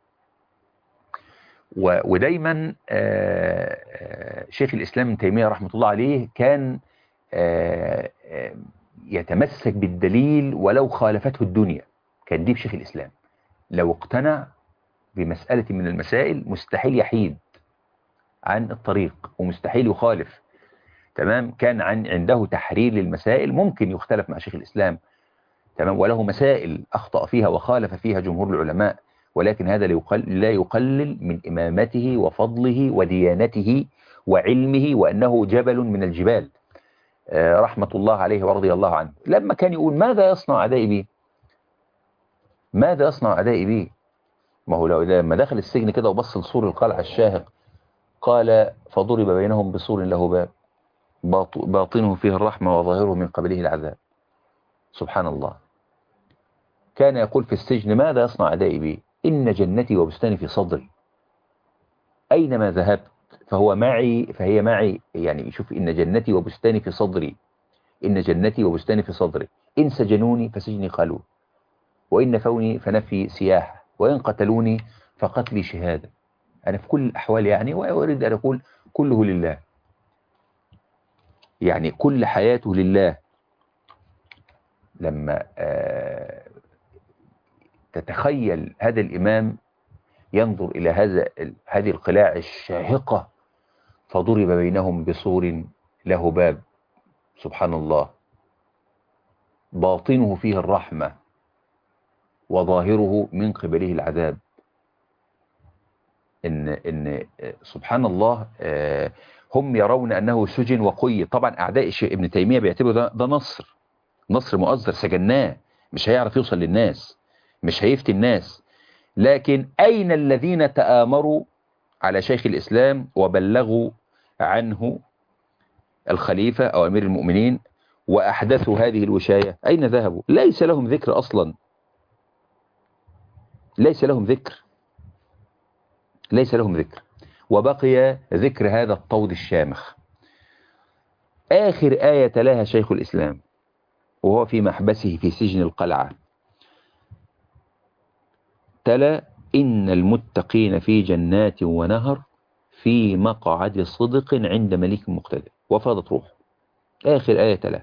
ودايما آه آه شيخ الإسلام ابن تيمية رحمة الله عليه كان آه آه يتمسك بالدليل ولو خالفته الدنيا. كان دي بشيخ الإسلام، لو اقتنع بمسألة من المسائل مستحيل يحيد عن الطريق ومستحيل يخالف، تمام. كان عن عنده تحرير للمسائل، ممكن يختلف مع شيخ الإسلام، تمام، وله مسائل أخطأ فيها وخالف فيها جمهور العلماء، ولكن هذا لا يقلل من إمامته وفضله وديانته وعلمه، وأنه جبل من الجبال رحمة الله عليه ورضي الله عنه. لما كان يقول ماذا يصنع أعدائي بي، ماذا يصنع أعدائي بي، ما هو لما دخل السجن كده وبص لسور القلعة الشاهق قال فضرب بينهم بسور له باب باطنه فيه الرحمة وظاهره من قبله العذاب. سبحان الله. كان يقول في السجن ماذا يصنع أعدائي بي، إن جنتي وبستاني في صدري، أينما ذهبت فهو معي فهي معي. يعني شوف، إن جنتي وبستاني في صدري، إن جنتي وبستاني في صدري، إن سجنوني فسجني خلوة، وإن نفوني فنفي سياحة، وإن قتلوني فقتلي شهادة. أنا في كل الأحوال يعني، وأريد أن أقول كله لله، يعني كل حياته لله. لما آه تتخيل هذا الإمام ينظر إلى هذا هذه القلاع الشاهقة، فضرب بينهم بسور له باب، سبحان الله، باطنه فيه الرحمة وظاهره من قبله العذاب. إن إن سبحان الله، هم يرون أنه سجن وقيد. طبعا أعداء ابن تيمية بيعتبروا ده, ده نصر نصر مؤزر، سجناه مش هيعرف يوصل للناس، مش هيفتي الناس. لكن أين الذين تآمروا على شيخ الإسلام وبلغوا عنه الخليفة أو أمير المؤمنين وأحدثوا هذه الوشاية؟ أين ذهبوا؟ ليس لهم ذكر أصلا، ليس لهم ذكر، ليس لهم ذكر. وبقي ذكر هذا الطود الشامخ. آخر آية تلاها شيخ الإسلام وهو في محبسه في سجن القلعة، تلا إن المتقين في جنات ونهر في مقعد صدق عند مليك مقتدر، وفاضت روحه. آخر آية تلا.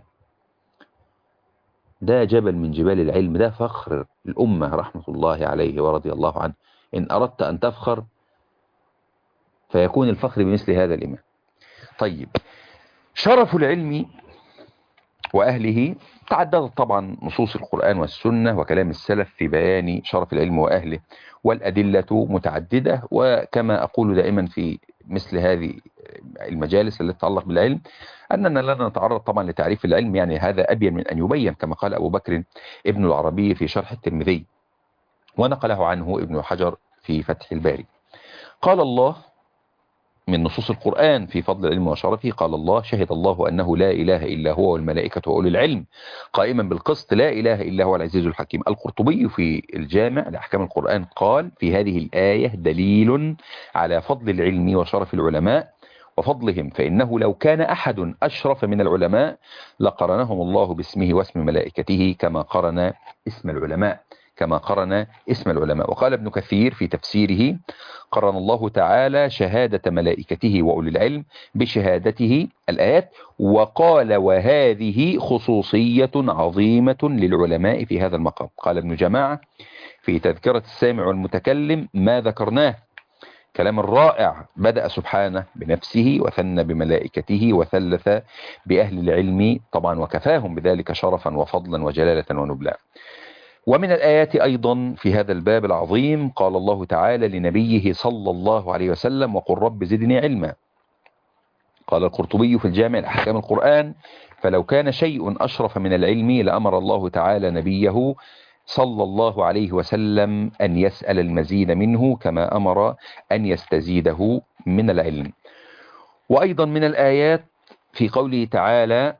ده جبل من جبال العلم، ده فخر الأمة رحمة الله عليه ورضي الله عنه. إن أردت أن تفخر فيكون الفخر بمثل هذا الإمام. طيب، شرف العلم وأهله تعددت طبعا نصوص القرآن والسنة وكلام السلف في بيان شرف العلم وأهله، والأدلة متعددة. وكما أقول دائما في مثل هذه المجالس التي تتعلق بالعلم، أننا لا نتعرض طبعا لتعريف العلم، يعني هذا أبين من أن يبين، كما قال أبو بكر ابن العربي في شرح الترمذي، ونقله عنه ابن حجر في فتح الباري. قال الله من نصوص القرآن في فضل العلم وشرفه، قال الله: شهد الله أنه لا إله إلا هو والملائكة وأولو العلم قائما بالقسط لا إله إلا هو العزيز الحكيم. القرطبي في الجامع لأحكام القرآن قال: في هذه الآية دليل على فضل العلم وشرف العلماء وفضلهم، فإنه لو كان أحد أشرف من العلماء لقرنهم الله باسمه واسم ملائكته كما قرن اسم العلماء كما قرن اسم العلماء. وقال ابن كثير في تفسيره: قرن الله تعالى شهادة ملائكته وأولي العلم بشهادته الآيات، وقال: وهذه خصوصية عظيمة للعلماء في هذا المقام. قال ابن جماعة في تذكرة السامع والمتكلم: ما ذكرناه كلام رائع، بدأ سبحانه بنفسه وثنى بملائكته وثلث بأهل العلم طبعا، وكفاهم بذلك شرفا وفضلا وجلالة ونبلا. ومن الآيات أيضا في هذا الباب العظيم قال الله تعالى لنبيه صلى الله عليه وسلم: وقل رب زدني علما. قال القرطبي في الجامع لأحكام القرآن: فلو كان شيء أشرف من العلم لأمر الله تعالى نبيه صلى الله عليه وسلم أن يسأل المزيد منه كما أمر أن يستزيده من العلم. وأيضا من الآيات في قوله تعالى: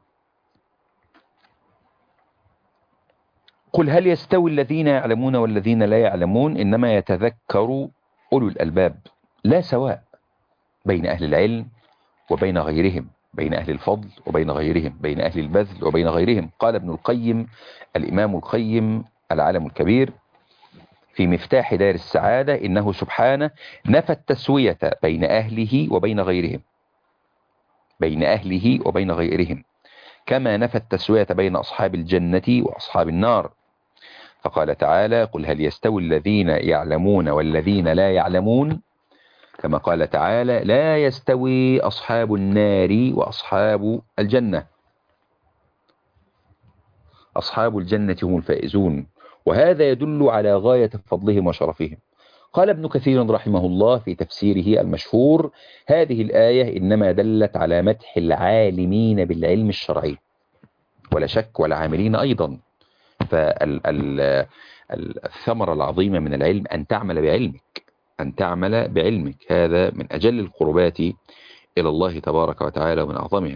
قل هل يستوي الذين يعلمون والذين لا يعلمون إنما يتذكر أولو الألباب. لا سواء بين أهل العلم وبين غيرهم، بين أهل الفضل وبين غيرهم، بين أهل البذل وبين غيرهم. قال ابن القيم الإمام القيم العالم الكبير في مفتاح دار السعادة: إنه سبحانه نفى التسوية بين أهله وبين غيرهم بين أهله وبين غيرهم كما نفى التسوية بين أصحاب الجنة وأصحاب النار. فقال تعالى: قل هل يستوي الذين يعلمون والذين لا يعلمون، كما قال تعالى: لا يستوي أصحاب النار وأصحاب الجنة، أصحاب الجنة هم الفائزون. وهذا يدل على غاية فضلهم وشرفهم. قال ابن كثير رحمه الله في تفسيره المشهور: هذه الآية إنما دلت على مدح العالمين بالعلم الشرعي، ولا شك والعاملين أيضا. فالثمرة العظيمة من العلم أن تعمل بعلمك أن تعمل بعلمك هذا من أجل القربات إلى الله تبارك وتعالى ومن أعظمها.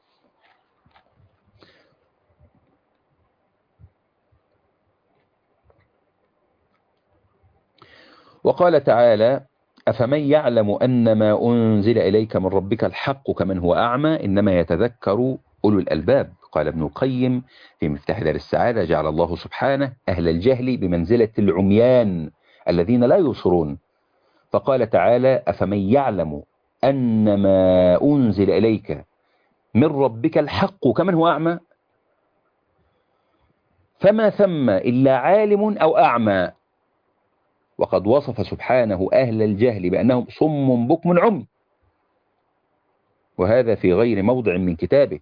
وقال تعالى: أفمن يعلم أن ما أنزل إليك من ربك الحق كمن هو أعمى إنما يتذكر أولو الألباب. قال ابن القيم في مفتاح دار السعادة: جعل الله سبحانه أهل الجهل بمنزلة العميان الذين لا يبصرون، فقال تعالى: أفمن يعلم أن ما أنزل إليك من ربك الحق كمن هو أعمى، فما ثم إلا عالم أو أعمى. وقد وصف سبحانه أهل الجهل بأنهم صم بكم عمي، وهذا في غير موضع من كتابه.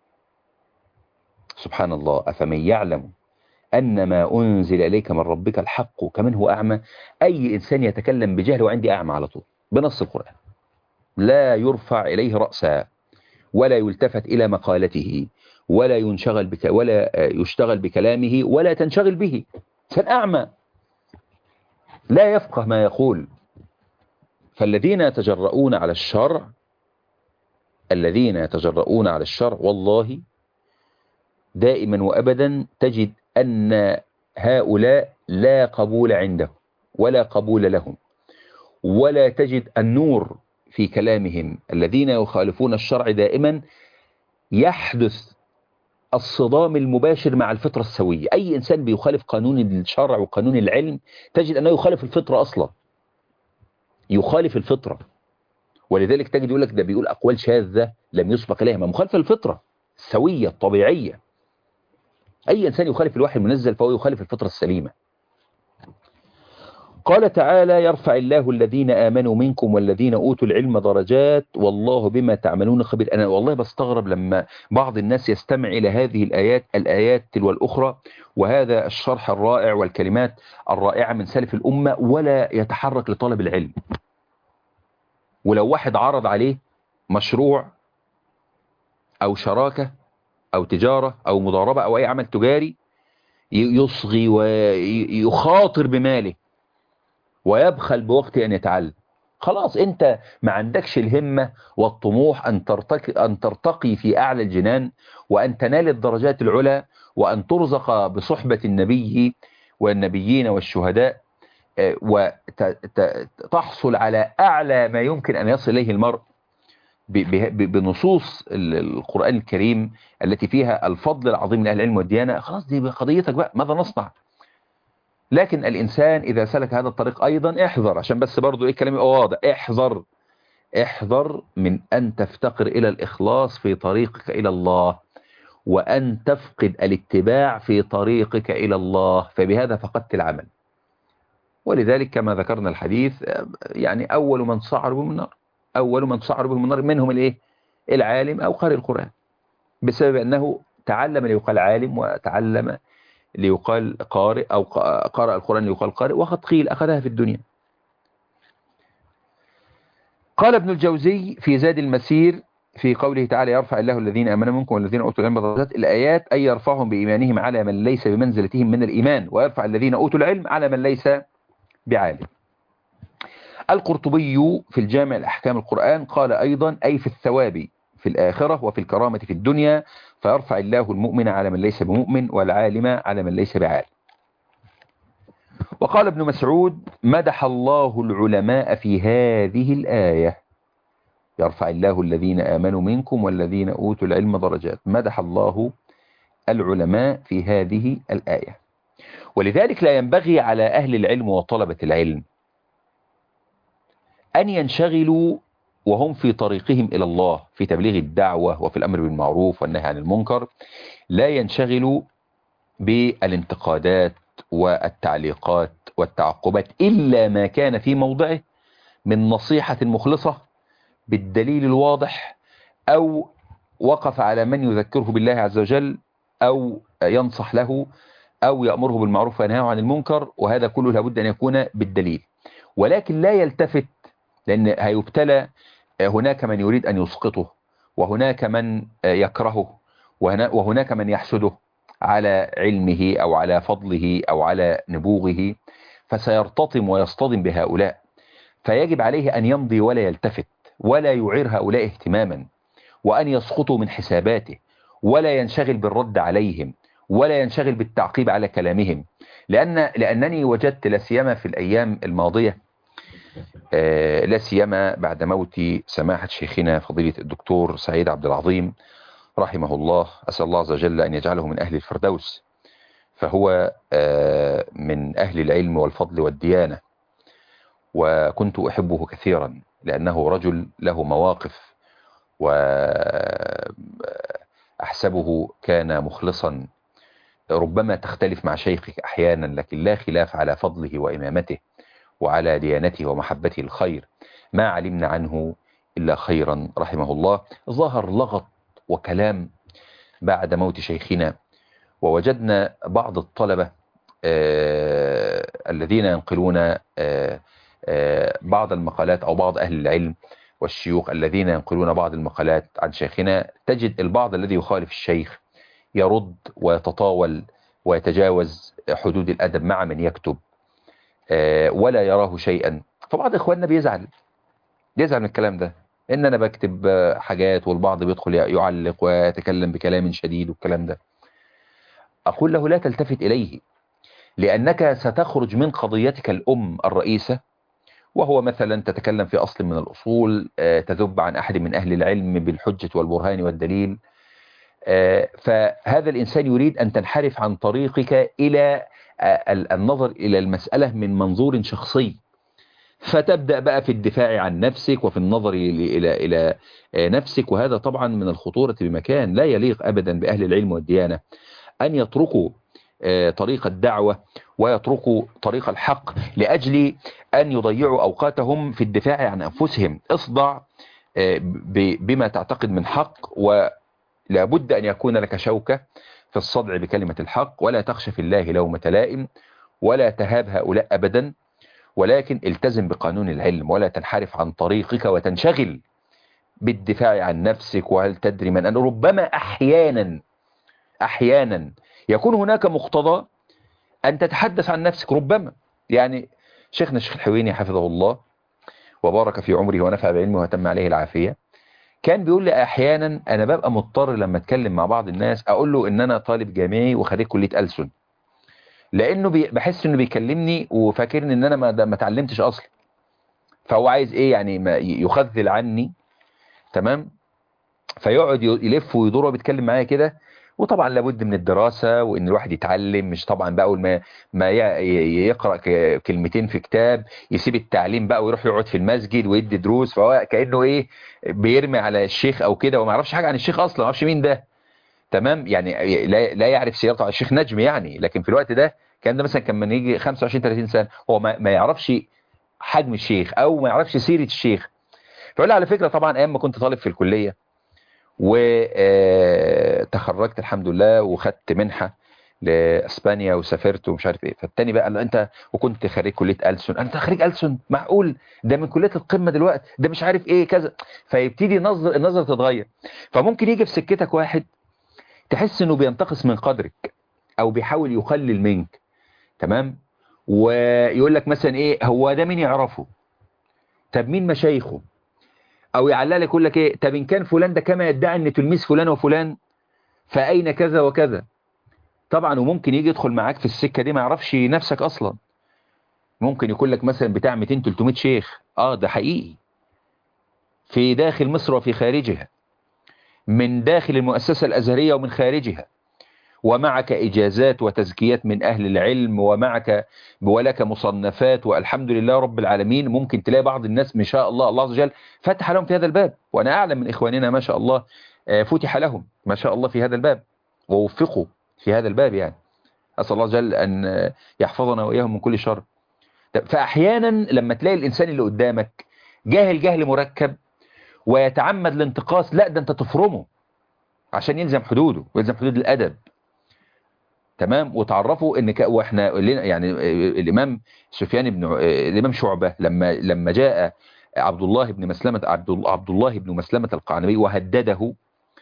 سبحان الله. أفمن يعلم أن ما أنزل إليك من ربك الحق كمن هو أعمى. أي إنسان يتكلم بجهل وعندي أعمى على طول بنص القرآن، لا يرفع إليه رأسا ولا يلتفت إلى مقالته ولا ينشغل بك ولا يشتغل بكلامه ولا تنشغل به. إنسان أعمى لا يفقه ما يقول. فالذين يتجرؤون على الشرع الذين يتجرؤون على الشرع والله دائما وأبدا تجد أن هؤلاء لا قبول عندهم ولا قبول لهم، ولا تجد النور في كلامهم. الذين يخالفون الشرع دائما يحدث الصدام المباشر مع الفطرة السوية. أي إنسان بيخالف قانون الشرع وقانون العلم تجد أنه يخالف الفطرة أصلا، يخالف الفطرة. ولذلك تجد يقول لك ده بيقول أقوال شاذة لم يسبق إليها، ما مخالفة للفطرة السوية الطبيعية. أي إنسان يخالف الوحي المنزل فهو يخالف الفطرة السليمة. قال تعالى: يرفع الله الذين آمنوا منكم والذين أوتوا العلم درجات والله بما تعملون خبير. أنا والله بستغرب لما بعض الناس يستمع إلى هذه الآيات الآيات تلو الأخرى وهذا الشرح الرائع والكلمات الرائعة من سلف الأمة ولا يتحرك لطلب العلم. ولو واحد عرض عليه مشروع أو شراكة أو تجارة أو مضاربة أو أي عمل تجاري يصغي ويخاطر بماله ويبخل بوقت أن يتعلم، خلاص أنت ما عندكش الهمة والطموح أن ترتقي, أن ترتقي في أعلى الجنان وأن تنال الدرجات العلى وأن ترزق بصحبة النبي والنبيين والشهداء وتحصل على أعلى ما يمكن أن يصل إليه المرء بنصوص القرآن الكريم التي فيها الفضل العظيم لأهل العلم والديانة. خلاص دي قضيتك بقى، ماذا نصنع؟ لكن الإنسان إذا سلك هذا الطريق أيضا احذر، عشان بس برضو إيه كلامي واضح، احذر احذر من أن تفتقر إلى الإخلاص في طريقك إلى الله وأن تفقد الاتباع في طريقك إلى الله، فبهذا فقدت العمل. ولذلك كما ذكرنا الحديث يعني أول من صعر بهم النار أول من صعر بهم النار منهم الإيه؟ العالم أو قارئ القرآن، بسبب أنه تعلم ليقال عالم وتعلم ليقال قارئ أو قرأ القرآن ليقال قارئ، وقد قيل أخذها في الدنيا. قال ابن الجوزي في زاد المسير في قوله تعالى: يرفع الله الذين آمنوا منكم والذين أوتوا العلم درجات، الآيات أي يرفعهم بإيمانهم على من ليس بمنزلتهم من الإيمان، ويرفع الذين أوتوا العلم على من ليس بعالم. القرطبي في الجامع الأحكام القرآن قال أيضا: أي في الثواب في الآخرة وفي الكرامة في الدنيا، فيرفع الله المؤمن على من ليس بمؤمن والعالم على من ليس بعالم. وقال ابن مسعود: مدح الله العلماء في هذه الآية، يرفع الله الذين آمنوا منكم والذين أوتوا العلم درجات، مدح الله العلماء في هذه الآية. ولذلك لا ينبغي على أهل العلم وطلبة العلم أن ينشغلوا وهم في طريقهم إلى الله في تبليغ الدعوة وفي الأمر بالمعروف والنهي عن المنكر، لا ينشغلوا بالانتقادات والتعليقات والتعقبات إلا ما كان في موضعه من نصيحة مخلصة بالدليل الواضح، أو وقف على من يذكره بالله عز وجل، أو ينصح له، أو يأمره بالمعروف وينهاه عن المنكر، وهذا كله لابد أن يكون بالدليل. ولكن لا يلتفت، لأن هيبتلى هناك من يريد أن يسقطه، وهناك من يكرهه، وهناك من يحسده على علمه أو على فضله أو على نبوغه، فسيرتطم ويصطدم بهؤلاء، فيجب عليه أن يمضي ولا يلتفت ولا يعير هؤلاء اهتماما، وأن يسقطوا من حساباته، ولا ينشغل بالرد عليهم، ولا ينشغل بالتعقيب على كلامهم. لأن لأنني وجدت لا سيما في الأيام الماضية، آه لا سيما بعد موت سماحة شيخنا فضيلة الدكتور سعيد عبد العظيم رحمه الله، أسأل الله عز وجل أن يجعله من أهل الفردوس، فهو آه من أهل العلم والفضل والديانة، وكنت أحبه كثيرا لأنه رجل له مواقف، وأحسبه كان مخلصا، ربما تختلف مع شيخك أحيانا لكن لا خلاف على فضله وإمامته وعلى ديانته ومحبته الخير، ما علمنا عنه إلا خيرا رحمه الله. ظهر لغط وكلام بعد موت شيخنا، ووجدنا بعض الطلبة آه الذين ينقلون آه آه بعض المقالات، أو بعض أهل العلم والشيوخ الذين ينقلون بعض المقالات عن شيخنا، تجد البعض الذي يخالف الشيخ يرد ويتطاول ويتجاوز حدود الأدب مع من يكتب آه ولا يراه شيئا. فبعض إخواننا بيزعل يزعل من الكلام ده، إن أنا بكتب حاجات والبعض بيدخل يعلق ويتكلم بكلام شديد والكلام ده. أقول له: لا تلتفت إليه، لأنك ستخرج من قضيتك الأم الرئيسة، وهو مثلا تتكلم في أصل من الأصول، تذب عن أحد من أهل العلم بالحجة والبرهان والدليل، فهذا الإنسان يريد أن تنحرف عن طريقك إلى النظر إلى المسألة من منظور شخصي، فتبدأ بقى في الدفاع عن نفسك وفي النظر إلى إلى إلى نفسك. وهذا طبعا من الخطورة بمكان. لا يليق أبدا بأهل العلم والديانة أن يتركوا طريق الدعوة ويتركوا طريق الحق لأجل أن يضيعوا أوقاتهم في الدفاع عن أنفسهم. اصدع بما تعتقد من حق، ولابد أن يكون لك شوكة في الصدع بكلمة الحق، ولا تخشى في الله لومة لائم، ولا تهاب هؤلاء أبدا، ولكن التزم بقانون العلم ولا تنحرف عن طريقك وتنشغل بالدفاع عن نفسك. وهل تدري من أن ربما أحيانا أحيانا يكون هناك مقتضى أن تتحدث عن نفسك. ربما يعني شيخنا الشيخ الحويني حفظه الله وبارك في عمره ونفع بعلمه وتم عليه العافية، كان بيقول لي أحيانا أنا ببقى مضطر لما أتكلم مع بعض الناس أقول له إن أنا طالب جامعي وخريج كلية ألسن، لأنه بحس إنه بيكلمني وفاكرني إن أنا ما ما اتعلمتش أصلا، فهو عايز إيه يعني ما يخذل عني. تمام. فيقعد يلف ويدور وبيتكلم معايا كده. وطبعا لابد من الدراسة وإن الواحد يتعلم، مش طبعا بقى أول ما ما يقرأ كلمتين في كتاب يسيب التعليم بقى ويروح يقعد في المسجد ويدي دروس، فهو كأنه إيه بيرمي على الشيخ أو كده، وما يعرفش حاجة عن الشيخ أصلا، ما يعرفش مين ده. تمام. يعني لا, لا يعرف سيرته على الشيخ نجم يعني، لكن في الوقت ده كان ده مثلا كان من يجي خمسة وعشرين ثلاثين سنة هو ما, ما يعرفش حجم الشيخ أو ما يعرفش سيرة الشيخ. فقال لي على فكرة طبعا أيام ما كنت طالب في الكلية وتخرجت الحمد لله وخدت منحة لاسبانيا وسافرت ومش عارف ايه. فالتاني بقى قال له انت وكنت خريج كلية ألسن، انت خريج ألسن معقول؟ ده من كلية القمة دلوقتي، ده مش عارف ايه كذا. فيبتدي نظر النظر تتغير. فممكن يجي في سكتك واحد تحس انه بينتقص من قدرك او بيحاول يقلل منك. تمام. ويقول لك مثلا ايه هو ده مين يعرفه؟ طب مين مشايخه؟ او يعلق لك يقول لك ايه طب ان كان فلان ده كما يدعي ان تلميذ فلان وفلان فاين كذا وكذا. طبعا وممكن يجي يدخل معاك في السكة دي ما يعرفش نفسك اصلا. ممكن يقول لك مثلا بتاع مئتين ثلاثمئة شيخ. اه ده حقيقي في داخل مصر وفي خارجها، من داخل المؤسسة الازهرية ومن خارجها، ومعك إجازات وتزكيات من أهل العلم، ومعك ولك مصنفات، والحمد لله رب العالمين. ممكن تلاقي بعض الناس ما شاء الله الله عز وجل فتح لهم في هذا الباب، وأنا أعلم من إخواننا ما شاء الله فتح لهم ما شاء الله في هذا الباب ووفقوا في هذا الباب. يعني أسأل الله عز وجل أن يحفظنا وإياهم من كل شر. فأحيانا لما تلاقي الإنسان اللي قدامك جاهل جهل مركب ويتعمد الانتقاص، لا ده أنت تفرمه عشان يلزم حدوده ويلزم حدود الأدب. تمام. وتعرفوا ان ك... واحنا يعني الامام سفيان بن الامام شعبة لما لما جاء عبد الله بن مسلمة عبد عبد الله بن مسلمة القعنبي وهدده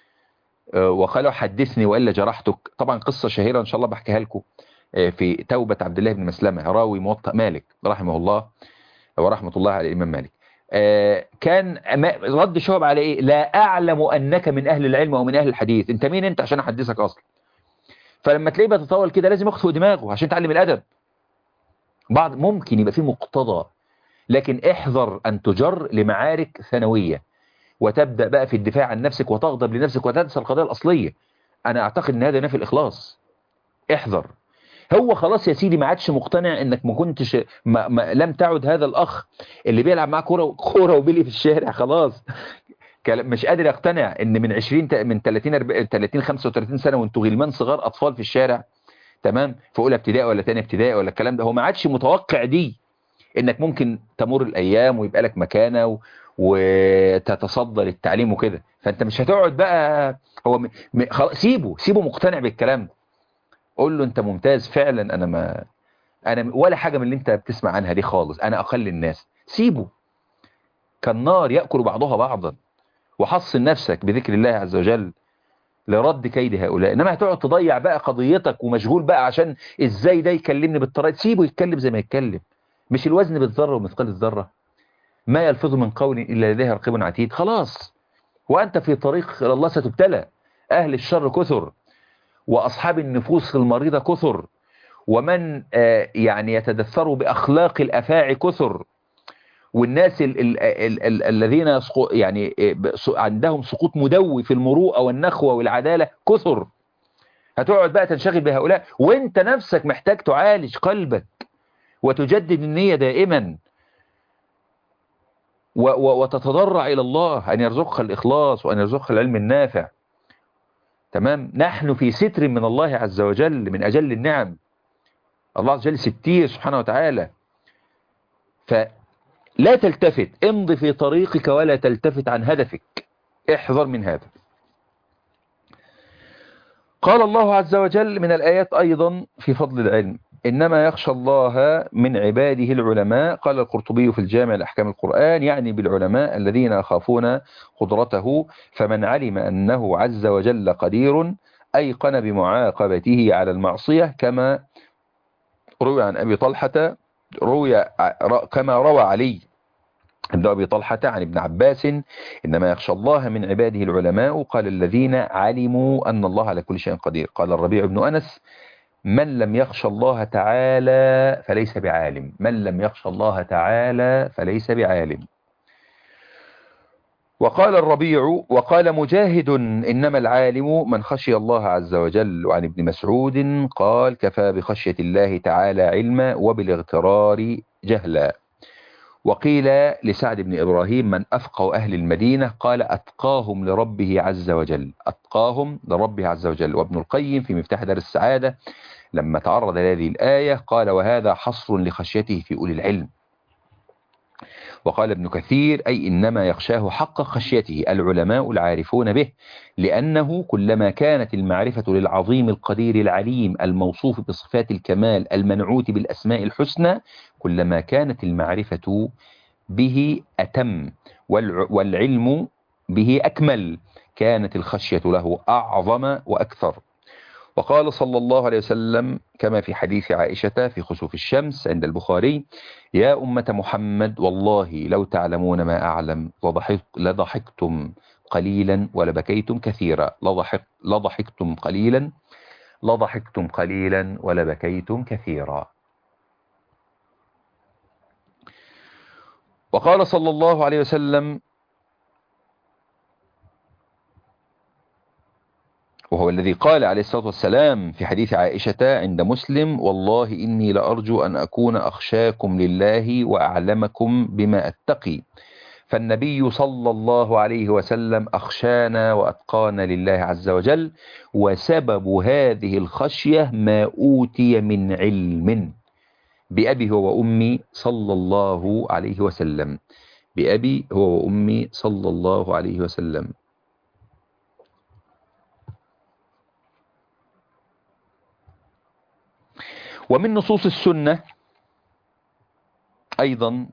وقال حدثني والا جرحتك. طبعا قصة شهيرة ان شاء الله بحكيها لكم في توبة عبد الله بن مسلمة راوي موطأ مالك رحمه الله ورحمة الله على الامام مالك. كان رد شعب على ايه؟ لا اعلم انك من اهل العلم او من اهل الحديث، انت مين انت عشان احدثك اصلا؟ فلما تلاقيه بيتطاول كده لازم ياخد فوق دماغه عشان تعلم الادب. بعض ممكن يبقى فيه مقتضى، لكن احذر ان تجر لمعارك ثانويه وتبدا بقى في الدفاع عن نفسك وتغضب لنفسك وتنسى القضيه الاصليه. انا اعتقد ان هذا ينافي الاخلاص. احذر. هو خلاص يا سيدي ما عادش مقتنع انك ما كنتش ما ما لم تعد هذا الاخ اللي بيلعب معاه كوره كوره وبيلي في الشارع. خلاص مش قادر يقتنع ان من عشرين من ثلاثين ثلاثين خمسة وثلاثين سنه وانتوا غلمان صغار اطفال في الشارع. تمام. في اولى ابتدائي ولا ثانيه ابتدائي ولا الكلام ده. هو ما عادش متوقع دي انك ممكن تمر الايام ويبقى لك مكانه و... وتتصدى للتعليم وكده. فانت مش هتقعد بقى هو م... م... خلاص سيبه سيبه مقتنع بالكلام ده. قول له انت ممتاز فعلا، انا ما انا ولا حاجه من اللي انت بتسمع عنها دي خالص، انا اقل الناس. سيبه. كالنار ياكل بعضها بعضا. وحصن نفسك بذكر الله عز وجل لرد كيد هؤلاء. انما هتقعد تضيع بقى قضيتك ومشغول بقى عشان ازاي ده يكلمني بالطريقه. سيبه يتكلم زي ما يتكلم. مش الوزن بالذره ومثقال الذره. ما يلفظ من قول الا لديه رقيب عتيد. خلاص. وانت في طريق الله ستبتلى. اهل الشر كثر واصحاب النفوس المريضه كثر، ومن آه يعني يتدثروا باخلاق الافاعي كثر، والناس ال ال ال ال الذين يعني عندهم سقوط مدوي في المروءة والنخوة والعدالة كثر. هتقعد بقى تنشغل بهؤلاء وانت نفسك محتاج تعالج قلبك وتجدد النية دائما. وتتضرع إلى الله أن يرزقها الإخلاص وأن يرزقها العلم النافع. تمام. نحن في ستر من الله عز وجل، من أجل النعم. الله عز وجل ستير سبحانه وتعالى. فلا تلتفت، امضي في طريقك ولا تلتفت عن هدفك، احذر من هذا. قال الله عز وجل من الآيات أيضا في فضل العلم: إنما يخشى الله من عباده العلماء. قال القرطبي في الجامع لأحكام القرآن: يعني بالعلماء الذين يخافون قدرته، فمن علم أنه عز وجل قدير أيقن بمعاقبته على المعصية، كما روي عن أبي طلحة روي كما روى علي ابن أبي طلحة عن ابن عباس: إنما يخشى الله من عباده العلماء. قال: الذين علموا أن الله على كل شيء قدير. قال الربيع بن أنس: من لم يخشى الله تعالى فليس بعالم، من لم يخشى الله تعالى فليس بعالم. وقال الربيع وقال مجاهد: إنما العالم من خشي الله عز وجل. وعن ابن مسعود قال: كفى بخشية الله تعالى علما وبالاغترار جهلا. وقيل لسعد بن إبراهيم: من أفقه أهل المدينة؟ قال: أتقاهم لربه عز وجل، أتقاهم لربه عز وجل. وابن القيم في مفتاح دار السعادة لما تعرض لهذه الآية قال: وهذا حصر لخشيته في أولي العلم. وقال ابن كثير: أي إنما يخشاه حق خشيته العلماء العارفون به، لأنه كلما كانت المعرفة للعظيم القدير العليم الموصوف بصفات الكمال المنعوت بالأسماء الحسنى، كلما كانت المعرفة به أتم والعلم به أكمل، كانت الخشية له أعظم وأكثر. وقال صلى الله عليه وسلم كما في حديث عائشة في خسوف الشمس عند البخاري: يا أمة محمد، والله لو تعلمون ما أعلم لضحكتم قليلا ولبكيتم كثيرا، لضحك لضحكتم قليلا لضحكتم قليلا ولبكيتم كثيرا. وقال صلى الله عليه وسلم، وهو الذي قال عليه الصلاة والسلام في حديث عائشة عند مسلم: والله إني لأرجو أن أكون أخشاكم لله وأعلمكم بما أتقي. فالنبي صلى الله عليه وسلم أخشانا وأتقانا لله عز وجل، وسبب هذه الخشية ما أوتي من علم. بأبي هو وأمي صلى الله عليه وسلم، بأبي هو وأمي صلى الله عليه وسلم. ومن نصوص السنة أيضا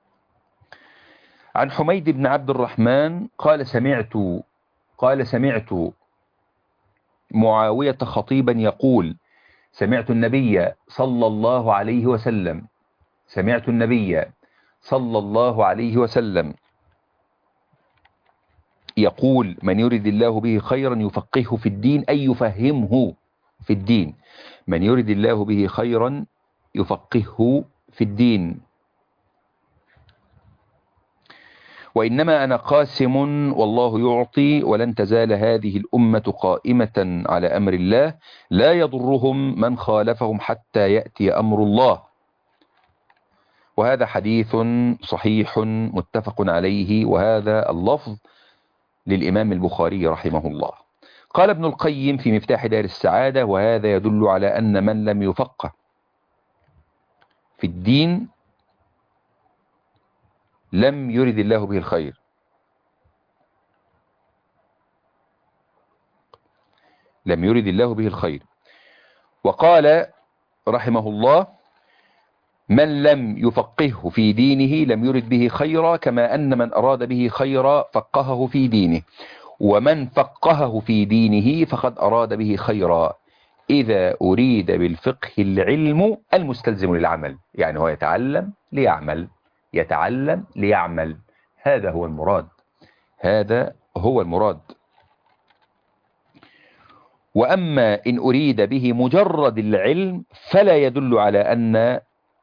عن حميد بن عبد الرحمن قال: سمعت قال سمعت معاوية خطيبا يقول: سمعت النبي صلى الله عليه وسلم سمعت النبي صلى الله عليه وسلم يقول: من يرد الله به خيرا يفقهه في الدين، أي يفهمه في الدين. من يرد الله به خيرا يفقهه في الدين. وإنما أنا قاسم والله يعطي، ولن تزال هذه الأمة قائمة على أمر الله، لا يضرهم من خالفهم حتى يأتي أمر الله. وهذا حديث صحيح متفق عليه، وهذا اللفظ للإمام البخاري رحمه الله. قال ابن القيم في مفتاح دار السعادة: وهذا يدل على أن من لم يفقه في الدين لم يرد الله به الخير. لم يرد الله به الخير. وقال رحمه الله: من لم يفقهه في دينه لم يرد به خيرا، كما أن من أراد به خيرا فقهه في دينه، ومن فقهه في دينه فقد أراد به خيرا، إذا أريد بالفقه العلم المستلزم للعمل. يعني هو يتعلم ليعمل، يتعلم ليعمل، هذا هو المراد، هذا هو المراد. وأما إن أريد به مجرد العلم فلا يدل على أن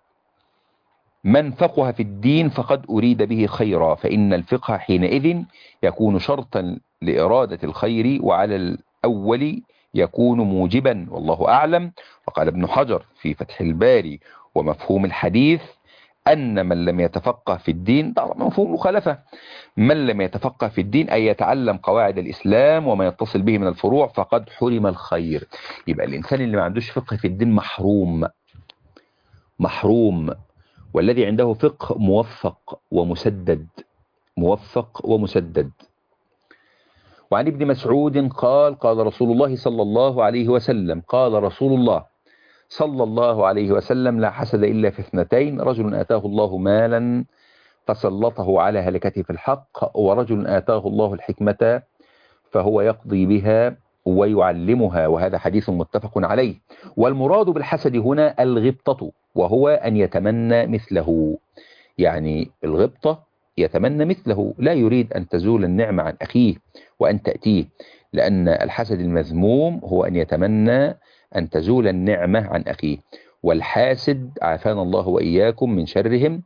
من فقه في الدين فقد أريد به خيرا، فإن الفقه حينئذ يكون شرطا لإرادة الخير، وعلى الأول يكون موجبا، والله أعلم. وقال ابن حجر في فتح الباري: ومفهوم الحديث أن من لم يتفقه في الدين، طبعا مفهوم مخالفة، من لم يتفقه في الدين أي يتعلم قواعد الإسلام وما يتصل به من الفروع فقد حرم الخير. يبقى الإنسان اللي ما عندوش فقه في الدين محروم، محروم. والذي عنده فقه موفق ومسدد، موفق ومسدد. وعن ابن مسعود قال قال رسول الله صلى الله عليه وسلم قال رسول الله صلى الله عليه وسلم: لا حسد إلا في اثنتين، رجل آتاه الله مالا فسلطه على هلكته في الحق، ورجل آتاه الله الحكمة فهو يقضي بها ويعلمها. وهذا حديث متفق عليه. والمراد بالحسد هنا الغبطة، وهو أن يتمنى مثله. يعني الغبطة يتمنى مثله، لا يريد أن تزول النعمة عن أخيه وأن تأتيه، لأن الحسد المذموم هو أن يتمنى أن تزول النعمة عن أخيه. والحاسد عافانا الله وإياكم من شرهم،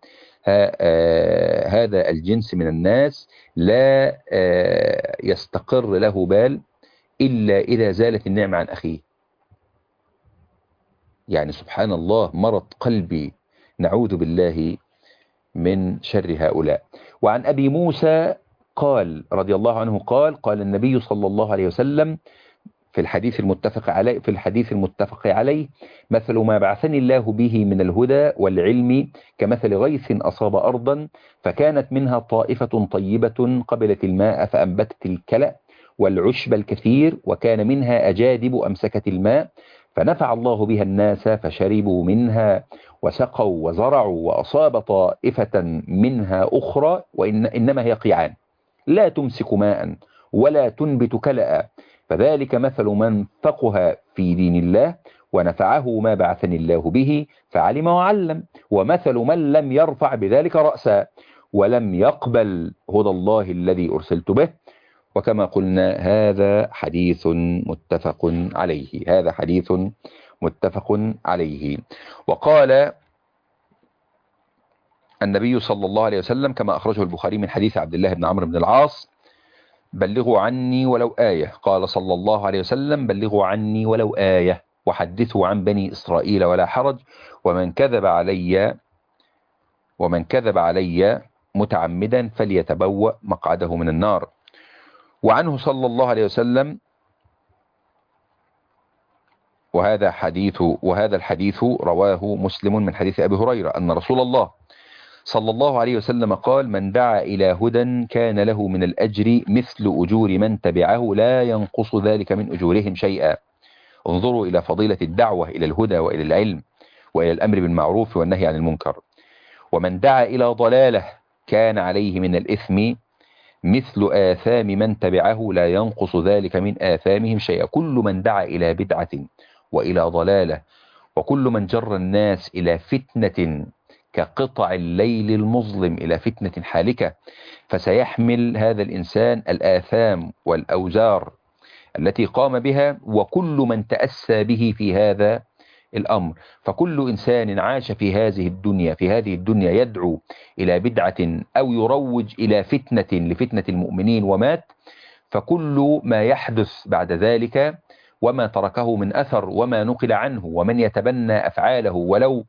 هذا الجنس من الناس لا يستقر له بال إلا إذا زالت النعمة عن أخيه. يعني سبحان الله، مرض قلبي، نعوذ بالله من شر هؤلاء. وعن أبي موسى قال رضي الله عنه قال قال النبي صلى الله عليه وسلم في الحديث المتفق عليه في الحديث المتفق عليه: مثل ما بعثني الله به من الهدى والعلم كمثل غيث أصاب أرضا فكانت منها طائفة طيبة قبلت الماء فأنبتت الكلأ والعشب الكثير، وكان منها أجادب أمسكت الماء فنفع الله بها الناس فشربوا منها وسقوا وزرعوا، وأصاب طائفة منها أخرى وإنما هي قيعان لا تمسك ماء ولا تنبت كلأ، فذلك مثل من فقه في دين الله ونفعه ما بعثني الله به فعلم وعلم، ومثل من لم يرفع بذلك رأسا ولم يقبل هدى الله الذي أرسلت به. وكما قلنا هذا حديث متفق عليه، هذا حديث متفق عليه. وقال النبي صلى الله عليه وسلم كما أخرجه البخاري من حديث عبد الله بن عمرو بن العاص: بلغوا عني ولو آية. قال صلى الله عليه وسلم: بلغوا عني ولو آية وحدثوا عن بني إسرائيل ولا حرج، ومن كذب علي ومن كذب علي متعمدا فليتبوأ مقعده من النار. وعنه صلى الله عليه وسلم، وهذا حديث وهذا الحديث رواه مسلم من حديث أبي هريرة أن رسول الله صلى الله عليه وسلم قال: من دعا إلى هدى كان له من الأجر مثل أجور من تبعه لا ينقص ذلك من أجورهم شيئا. انظروا إلى فضيلة الدعوة إلى الهدى وإلى العلم وإلى الأمر بالمعروف والنهي عن المنكر. ومن دعا إلى ضلالة كان عليه من الإثم مثل آثام من تبعه لا ينقص ذلك من آثامهم شيئا. كل من دعا إلى بدعة وإلى ضلالة، وكل من جر الناس إلى فتنة كقطع الليل المظلم إلى فتنة حالكة، فسيحمل هذا الإنسان الآثام والأوزار التي قام بها، وكل من تأسى به في هذا الأمر. فكل إنسان عاش في هذه الدنيا في هذه الدنيا يدعو إلى بدعة أو يروج إلى فتنة لفتنة المؤمنين ومات، فكل ما يحدث بعد ذلك وما تركه من أثر وما نقل عنه ومن يتبنى أفعاله ولو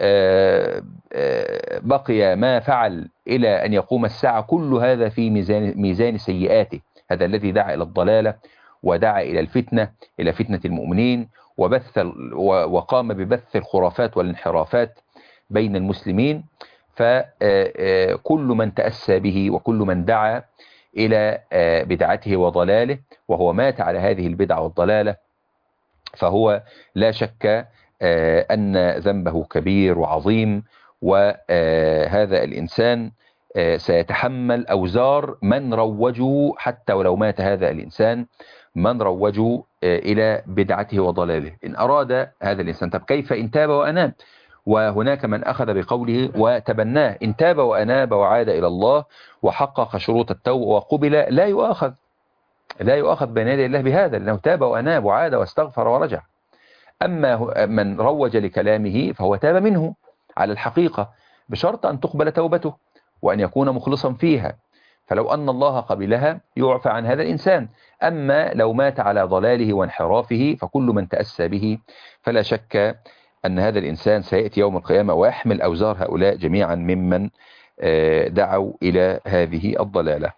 بقي ما فعل إلى أن يقوم الساعة، كل هذا في ميزان, ميزان سيئاته. هذا الذي دعا إلى الضلالة ودعا إلى الفتنة إلى فتنة المؤمنين وبث وقام ببث الخرافات والانحرافات بين المسلمين. فكل من تأسى به وكل من دعا إلى بدعته وضلاله وهو مات على هذه البدعة والضلالة فهو لا شك أن ذنبه كبير وعظيم، وهذا الإنسان سيتحمل أوزار من روجوا، حتى ولو مات هذا الإنسان، من روجوا إلى بدعته وضلاله. إن أراد هذا الإنسان، طب كيف إن تاب وأناب؟ وهناك من أخذ بقوله وتبناه. إن تاب وأناب وعاد إلى الله وحقق شروط التوبة وقبل لا يؤاخذ لا يؤاخذ بين يدي الله بهذا، لأنه تاب وأناب وعاد واستغفر ورجع. أما من روج لكلامه فهو تاب منه على الحقيقة بشرط أن تقبل توبته وأن يكون مخلصا فيها، فلو أن الله قبلها يعفى عن هذا الإنسان. أما لو مات على ضلاله وانحرافه فكل من تأسى به فلا شك أن هذا الإنسان سيأتي يوم القيامة ويحمل أوزار هؤلاء جميعا ممن دعوا إلى هذه الضلالة.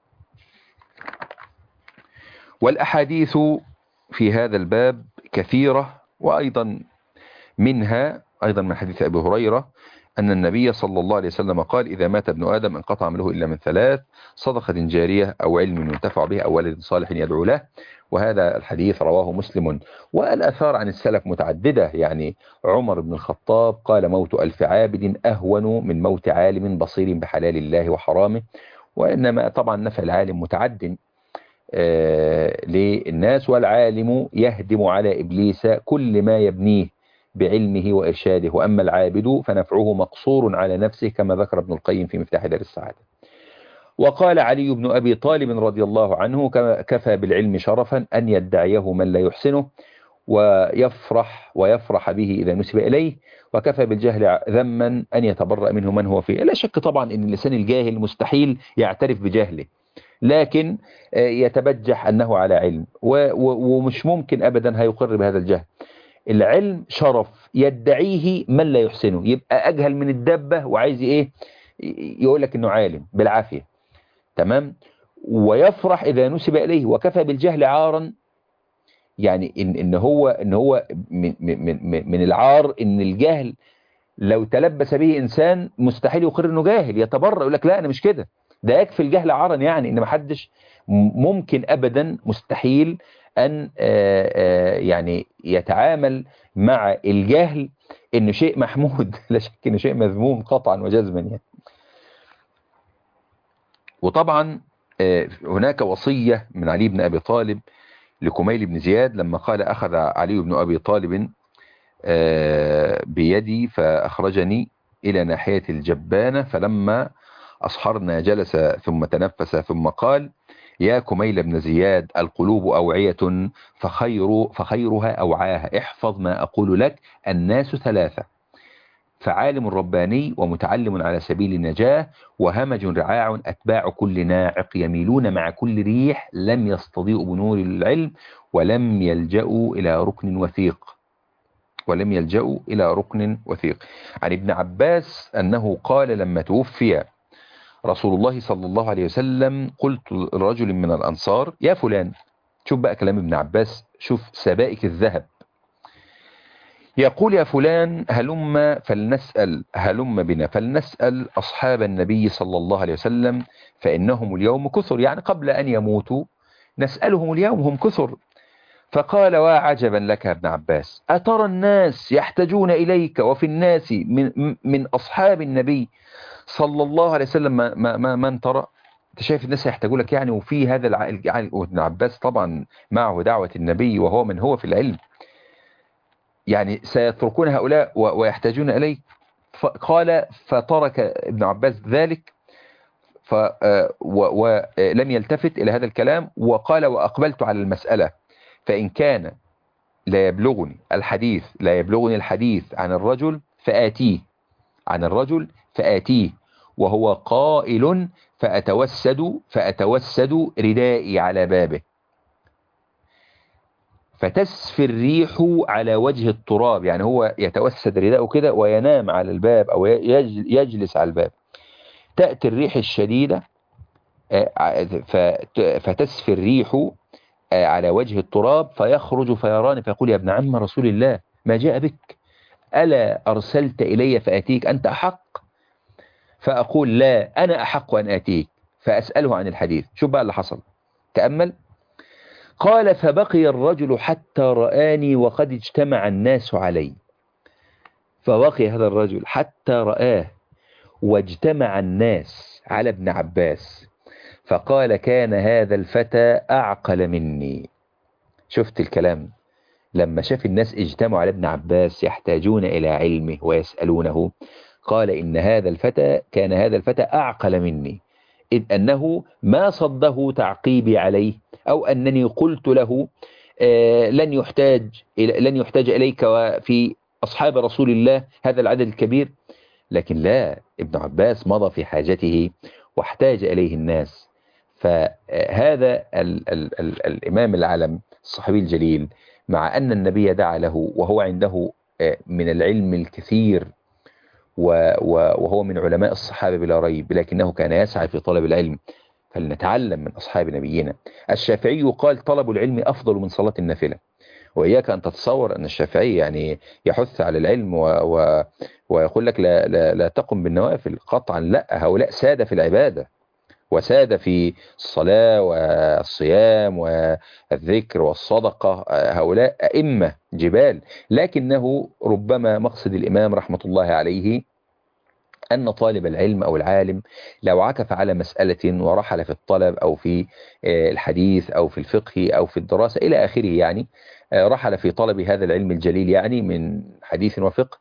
والأحاديث في هذا الباب كثيرة، وأيضا منها أيضا من حديث أبي هريرة أن النبي صلى الله عليه وسلم قال: إذا مات ابن آدم انقطع عمله إلا من ثلاث: صدقة جارية أو علم ينتفع به أو ولد صالح يدعو له. وهذا الحديث رواه مسلم. والآثار عن السلف متعددة، يعني عمر بن الخطاب قال: موت ألف عابد أهون من موت عالم بصير بحلال الله وحرامه. وإنما طبعا نفع العالم متعد آه للناس، والعالم يهدم على إبليس كل ما يبنيه بعلمه وإرشاده، وأما العابد فنفعه مقصور على نفسه، كما ذكر ابن القيم في مفتاح دار السعادة. وقال علي بن أبي طالب رضي الله عنه: كفى بالعلم شرفا أن يدعيه من لا يحسنه، ويفرح ويفرح به إذا نسب إليه، وكفى بالجهل ذما أن يتبرأ منه من هو فيه. لا شك طبعا أن اللسان الجاهل مستحيل يعترف بجهله، لكن يتبجح أنه على علم، ومش ممكن أبدا هيقر بهذا الجهل. العلم شرف يدعيه من لا يحسنه، يبقى أجهل من الدبة وعايز إيه يقول لك إنه عالم بالعافية، تمام. ويفرح إذا نسب إليه، وكفى بالجهل عارا، يعني إن, إن هو, إن هو من, من, من العار إن الجهل لو تلبس به إنسان مستحيل يقر إنه جاهل، يتبرأ يقول لك لا أنا مش كده، ده يكفي الجهل عارا، يعني إن محدش ممكن أبدا مستحيل أن يعني يتعامل مع الجهل إنه شيء محمود، لا شك إنه شيء مذموم قطعا وجزما يعني. وطبعا هناك وصية من علي بن أبي طالب لكميل بن زياد لما قال: أخذ علي بن أبي طالب بيدي فأخرجني إلى ناحية الجبانة، فلما أصحرنا جلس ثم تنفس ثم قال: يا كميل بن زياد، القلوب أوعية فخير فخيرها أوعاها، احفظ ما أقول لك، الناس ثلاثة: فعالم رباني، ومتعلم على سبيل النجاة، وهمج رعاع أتباع كل ناعق، يميلون مع كل ريح، لم يستضيئوا بنور العلم، ولم يلجأوا إلى ركن وثيق ولم يلجأوا إلى ركن وثيق. عن ابن عباس أنه قال لما توفي رسول الله صلى الله عليه وسلم: قلت لرجل من الأنصار: يا فلان. شوف بقى كلام ابن عباس، شوف سبائك الذهب. يقول: يا فلان، هلم فلنسأل هلم بنا فلنسأل أصحاب النبي صلى الله عليه وسلم، فإنهم اليوم كثر، يعني قبل أن يموتوا نسألهم اليوم، هم كثر. فقال: وعجبا لك يا ابن عباس، أترى الناس يحتاجون إليك وفي الناس من, من أصحاب النبي صلى الله عليه وسلم ما, ما, ما من ترى؟ انت شايف الناس يحتاجوا لك يعني؟ وفي هذا العائل، وابن عباس طبعا معه دعوة النبي وهو من هو في العلم، يعني سيتركون هؤلاء ويحتاجون إليه. قال: فترك ابن عباس ذلك ولم يلتفت إلى هذا الكلام، وقال: وأقبلت على المسألة، فإن كان لا يبلغني الحديث لا يبلغني الحديث عن الرجل فآتيه عن الرجل فآتيه وهو قائل، فأتوسد فأتوسد ردائي على بابه، فتسفي الريح على وجه التراب، يعني هو يتوسد رداءه كده وينام على الباب أو يجلس على الباب، تأتي الريح الشديدة فتسفي الريح على وجه التراب، فيخرج فيراني فيقول: يا ابن عم رسول الله، ما جاء بك؟ ألا أرسلت إلي فأتيك؟ أنت أحق؟ فأقول: لا، أنا أحق أن أتيك. فأسأله عن الحديث. شوف بقى اللي حصل، تأمل. قال: فبقي الرجل حتى رآني وقد اجتمع الناس علي. فبقي هذا الرجل حتى رآه واجتمع الناس على ابن عباس، فقال: كان هذا الفتى أعقل مني. شفت الكلام؟ لما شاف الناس اجتمعوا على ابن عباس يحتاجون إلى علمه ويسألونه، قال: إن هذا الفتى كان هذا الفتى أعقل مني، إذ أنه ما صده تعقيبي عليه، أو أنني قلت له آه لن يحتاج لن يحتاج إليك وفي أصحاب رسول الله هذا العدد الكبير، لكن لا، ابن عباس مضى في حاجته واحتاج إليه الناس. فهذا ال ال ال الإمام العالم الصحابي الجليل، مع أن النبي دعا له وهو عنده من العلم الكثير، وهو من علماء الصحابة بلا ريب، لكنه كان يسعى في طلب العلم، فلنتعلم من أصحاب نبينا. الشافعي قال طلب العلم أفضل من صلاة النافلة. وإياك أن تتصور أن الشافعي يعني يحث على العلم و... و... ويقول لك لا, لا, لا تقم بالنوافل قطعا، لا، هؤلاء سادة في العبادة، وساد في الصلاة والصيام والذكر والصدقة، هؤلاء أئمة جبال. لكنه ربما مقصد الإمام رحمة الله عليه أن طالب العلم أو العالم لو عكف على مسألة ورحل في الطلب أو في الحديث أو في الفقه أو في الدراسة إلى آخره، يعني رحل في طلب هذا العلم الجليل يعني من حديث وفقه،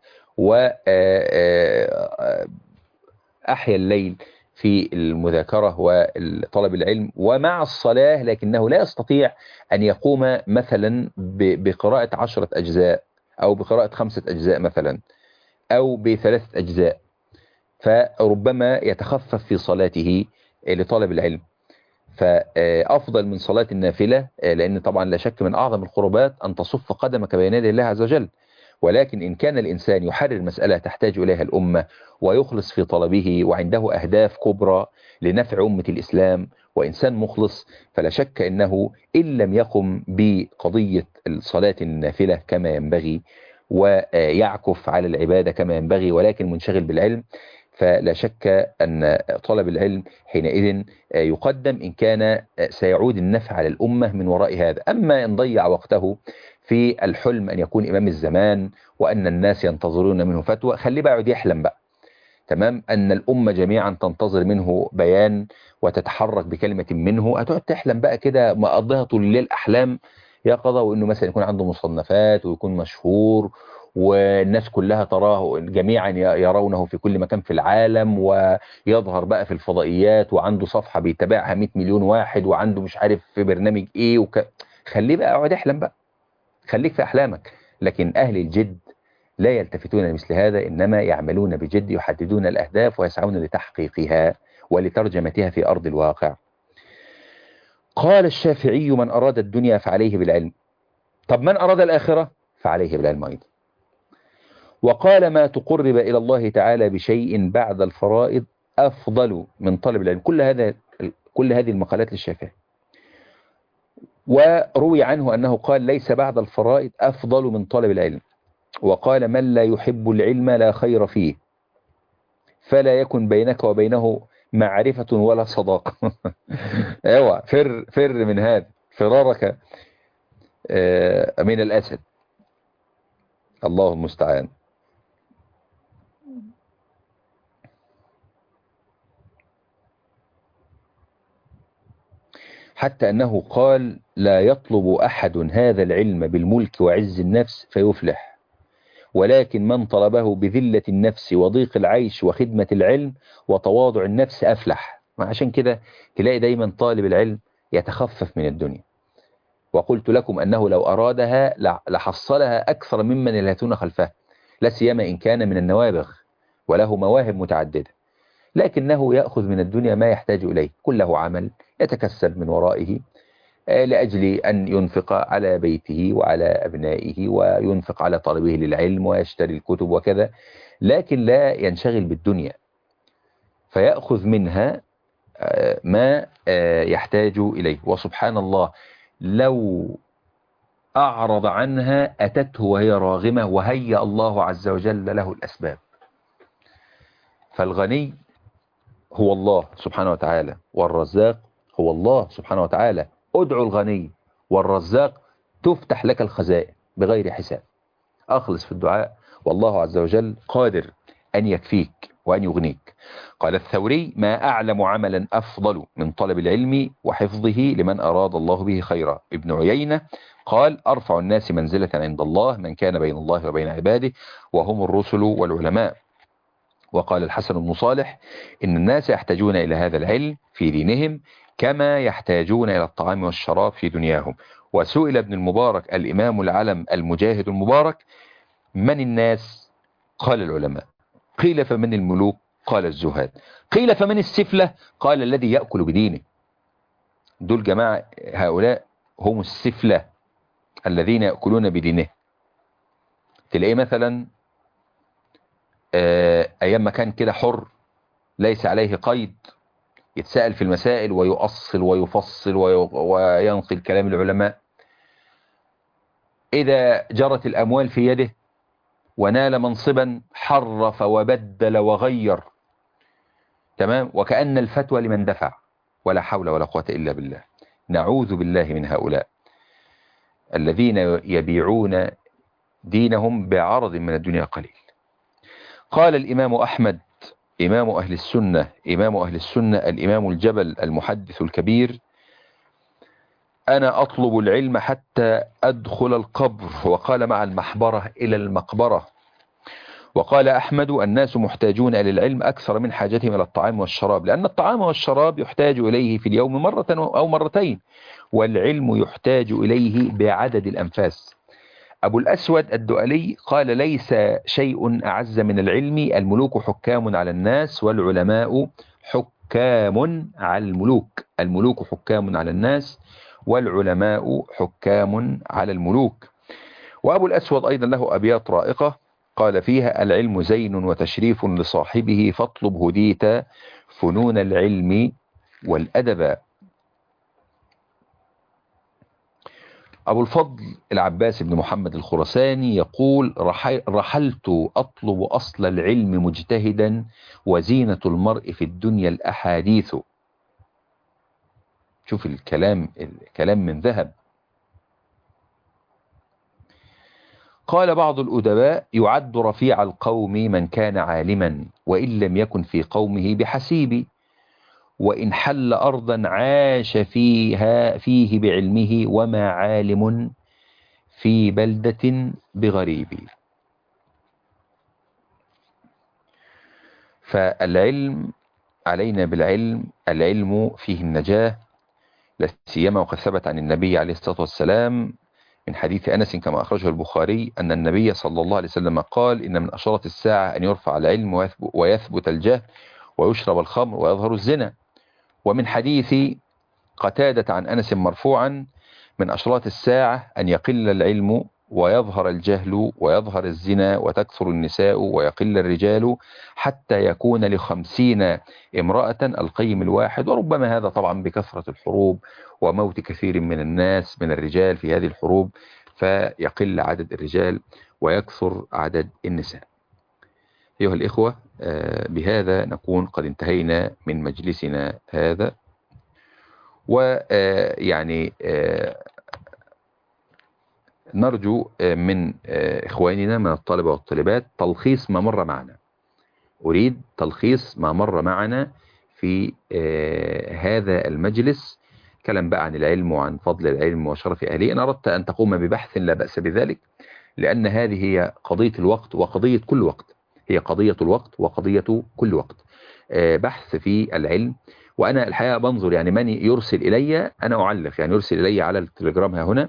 وأحيا الليل في المذاكرة وطلب العلم ومع الصلاة، لكنه لا يستطيع أن يقوم مثلا بقراءة عشرة أجزاء أو بقراءة خمسة أجزاء مثلا أو بثلاثة أجزاء، فربما يتخفف في صلاته لطلب العلم. فأفضل من صلاة النافلة، لأن طبعا لا شك من أعظم القربات أن تصف قدمك بين يدي الله عز وجل، ولكن إن كان الإنسان يحرر مسألة تحتاج إليها الأمة ويخلص في طلبه وعنده أهداف كبرى لنفع أمة الإسلام وإنسان مخلص، فلا شك أنه إن لم يقم بقضية الصلاة النافلة كما ينبغي ويعكف على العبادة كما ينبغي ولكن منشغل بالعلم، فلا شك أن طلب العلم حينئذ يقدم إن كان سيعود النفع على الأمة من وراء هذا. أما إن ضيع وقته في الحلم أن يكون إمام الزمان وأن الناس ينتظرون منه فتوى، خليه بقى يقعد يحلم بقى، تمام، أن الأمة جميعا تنتظر منه بيان وتتحرك بكلمة منه، هتقعد تحلم بقى كده مقضيها طول الليل أحلام يقظة، وإنه مثلا يكون عنده مصنفات ويكون مشهور والناس كلها تراه، جميعا يرونه في كل مكان في العالم، ويظهر بقى في الفضائيات وعنده صفحة بيتابعها مئة مليون واحد وعنده مش عارف في برنامج ايه وك... خليه بقى اقعد احلم بقى، خليك في احلامك. لكن اهل الجد لا يلتفتون لمثل هذا، انما يعملون بجد، يحددون الاهداف ويسعون لتحقيقها ولترجمتها في ارض الواقع. قال الشافعي من اراد الدنيا فعليه بالعلم. طب من اراد الاخرة فعليه بالعلم ايضا. وقال ما تقرب إلى الله تعالى بشيء بعد الفرائض أفضل من طلب العلم. كل هذا كل هذه المقالات للشافعي. وروي عنه أنه قال ليس بعد الفرائض أفضل من طلب العلم. وقال من لا يحب العلم لا خير فيه، فلا يكن بينك وبينه معرفة ولا صداقة. اوعى فر فر من هذا فرارك من الأسد. الله المستعان. حتى أنه قال لا يطلب أحد هذا العلم بالملك وعز النفس فيفلح، ولكن من طلبه بذلة النفس وضيق العيش وخدمة العلم وتواضع النفس أفلح. عشان كده تلاقي دايما طالب العلم يتخفف من الدنيا. وقلت لكم أنه لو أرادها لحصلها أكثر ممن يلهثون خلفه، لا سيما إن كان من النوابغ وله مواهب متعددة، لكنه يأخذ من الدنيا ما يحتاج إليه، كله عمل يتكسب من ورائه لأجل أن ينفق على بيته وعلى أبنائه وينفق على طلبه للعلم ويشتري الكتب وكذا، لكن لا ينشغل بالدنيا، فيأخذ منها ما يحتاج إليه. وسبحان الله لو أعرض عنها أتته وهي راغمة وهيأ الله عز وجل له الأسباب. فالغني هو الله سبحانه وتعالى، والرزاق هو الله سبحانه وتعالى. ادعو الغني والرزاق تفتح لك الخزائن بغير حساب. أخلص في الدعاء والله عز وجل قادر أن يكفيك وأن يغنيك. قال الثوري ما أعلم عملا أفضل من طلب العلم وحفظه لمن أراد الله به خيرا. ابن عيينة قال أرفع الناس منزلة عند الله من كان بين الله وبين عباده وهم الرسل والعلماء. وقال الحسن بن صالح إن الناس يحتاجون إلى هذا العلم في دينهم كما يحتاجون إلى الطعام والشراب في دنياهم. وسئل ابن المبارك الإمام العلم المجاهد المبارك من الناس؟ قال العلماء. قيل فمن الملوك؟ قال الزهاد. قيل فمن السفلة؟ قال الذي يأكل بدينه. دول جماعة هؤلاء هم السفلة الذين يأكلون بدينه. تلاقيه مثلا أيام ما كان كده حر ليس عليه قيد، يتساءل في المسائل ويؤصل ويفصل وينقل كلام العلماء. إذا جرت الأموال في يده ونال منصبا حرف وبدل وغير، تمام، وكأن الفتوى لمن دفع. ولا حول ولا قوة إلا بالله. نعوذ بالله من هؤلاء الذين يبيعون دينهم بعرض من الدنيا قليل. قال الإمام أحمد إمام أهل السنة إمام أهل السنة الإمام الجبل المحدث الكبير: أنا أطلب العلم حتى أدخل القبر، وقال مع المحبرة إلى المقبرة. وقال أحمد: الناس محتاجون إلى العلم أكثر من حاجتهم إلى الطعام والشراب، لأن الطعام والشراب يحتاج إليه في اليوم مرة أو مرتين، والعلم يحتاج إليه بعدد الأنفاس. أبو الأسود الدؤلي قال: ليس شيء أعز من العلم، الملوك حكام على الناس والعلماء حكام على الملوك. الملوك حكام على الناس والعلماء حكام على الملوك. وأبو الأسود أيضا له أبيات رائقة قال فيها: العلم زين وتشريف لصاحبه، فاطلب هديت فنون العلم والأدب. أبو الفضل العباس بن محمد الخرساني يقول: رحلت أطلب أصل العلم مجتهدا، وزينة المرء في الدنيا الأحاديث. شوف الكلام، الكلام من ذهب. قال بعض الأدباء: يعد رفيع القوم من كان عالما، وإن لم يكن في قومه بحسيب، وإن حل أرضا عاش فيها فيه بعلمه، وما عالم في بلدة بغريب. فالعلم علينا بالعلم، العلم فيه النجاة، لا سيما وقد ثبت عن النبي عليه الصلاة والسلام من حديث أنس كما أخرجه البخاري أن النبي صلى الله عليه وسلم قال: إن من أشراط الساعة أن يرفع العلم ويثبت الجهل ويشرب الخمر ويظهر الزنا. ومن حديث قتادة عن أنس مرفوعا: من أشراط الساعة أن يقل العلم ويظهر الجهل ويظهر الزنا وتكثر النساء ويقل الرجال، حتى يكون لخمسين امرأة القيم الواحد. وربما هذا طبعا بكثرة الحروب وموت كثير من الناس من الرجال في هذه الحروب، فيقل عدد الرجال ويكثر عدد النساء. أيها الإخوة، بهذا نكون قد انتهينا من مجلسنا هذا. ويعني نرجو من إخواننا من الطلبة والطالبات تلخيص ما مر معنا. أريد تلخيص ما مر معنا في هذا المجلس، كلام بقى عن العلم وعن فضل العلم وشرف أهله. إن أردت أن تقوم ببحث لا بأس بذلك، لأن هذه هي قضية الوقت وقضية كل وقت، هي قضية الوقت وقضية كل وقت. بحث في العلم. وأنا الحقيقة بنظر يعني من يرسل إلي أنا أعلق، يعني يرسل إلي على التليجرام ها هنا،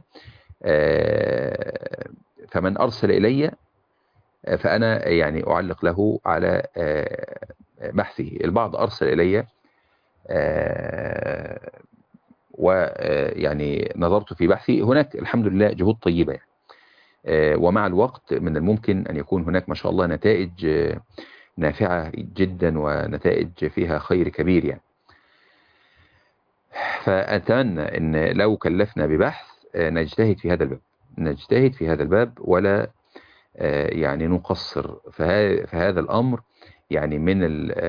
فمن أرسل إلي فأنا يعني أعلق له على بحثه. البعض أرسل إلي ويعني نظرت في بحثي، هناك الحمد لله جهود طيبة يعني. ومع الوقت من الممكن أن يكون هناك ما شاء الله نتائج نافعة جدا ونتائج فيها خير كبير يعني. فأتمنى أن لو كلفنا ببحث نجتهد في هذا الباب، نجتهد في هذا الباب ولا يعني نقصر. فهذا الأمر يعني من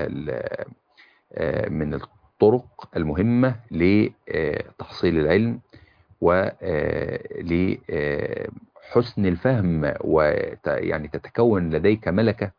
من الطرق المهمة لتحصيل العلم ولحسن الفهم، ويعني تتكون لديك ملكة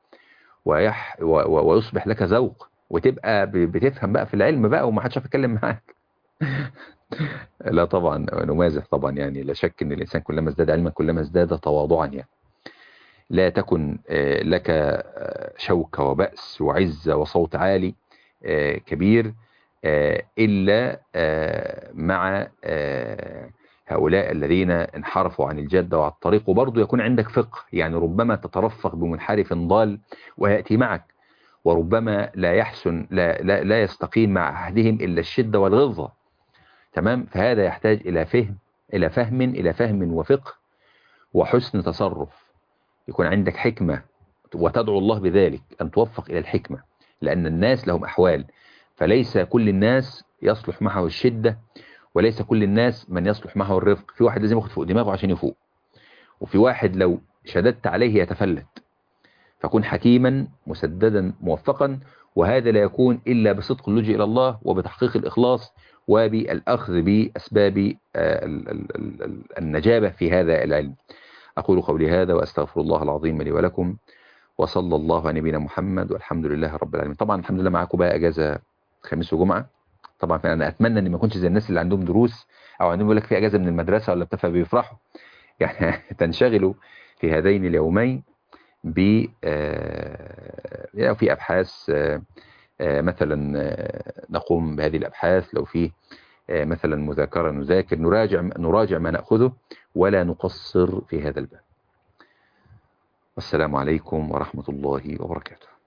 ويصبح لك ذوق، وتبقى بتفهم بقى في العلم بقى وما حدش يتكلم معاك. لا طبعا نمازح طبعا، يعني لا شك ان الانسان كلما ازداد علما كلما ازداد تواضعا يعني. لا تكن لك شوكة وبأس وعزة وصوت عالي كبير إلا مع هؤلاء الذين انحرفوا عن الجادة وعن الطريق. وبرضه يكون عندك فقه، يعني ربما تترفق بمنحرف ضال ويأتي معك، وربما لا يحسن لا, لا, لا يستقيم مع أحدهم إلا الشدة والغلظة. تمام. فهذا يحتاج إلى فهم إلى فهم إلى فهم وفقه وحسن تصرف. يكون عندك حكمة وتدعو الله بذلك أن توفق إلى الحكمة، لأن الناس لهم أحوال، فليس كل الناس يصلح معه الشدة، وليس كل الناس من يصلح معه الرفق. في واحد لازم ياخد فوق دماغه عشان يفوق، وفي واحد لو شددت عليه يتفلت. فكن حكيما مسددا موفقا، وهذا لا يكون إلا بصدق اللجوء إلى الله وبتحقيق الإخلاص وبالأخذ بأسباب النجابة في هذا العلم. أقول قولي هذا وأستغفر الله العظيم لي ولكم، وصلى الله على نبينا محمد، والحمد لله رب العالمين. طبعا الحمد لله معاكم بقى أجازة خميس وجمعة. طبعا فأنا أتمنى أن ما يكونش زي الناس اللي عندهم دروس أو عندهم يقول لك في أجازة من المدرسة ولا بتاع بيفرحوا، يعني تنشغلوا في هذين اليومين ب لو في أبحاث مثلا نقوم بهذه الأبحاث، لو في مثلا مذاكرة نذاكر، نراجع نراجع ما نأخذه ولا نقصر في هذا الباب. والسلام عليكم ورحمة الله وبركاته.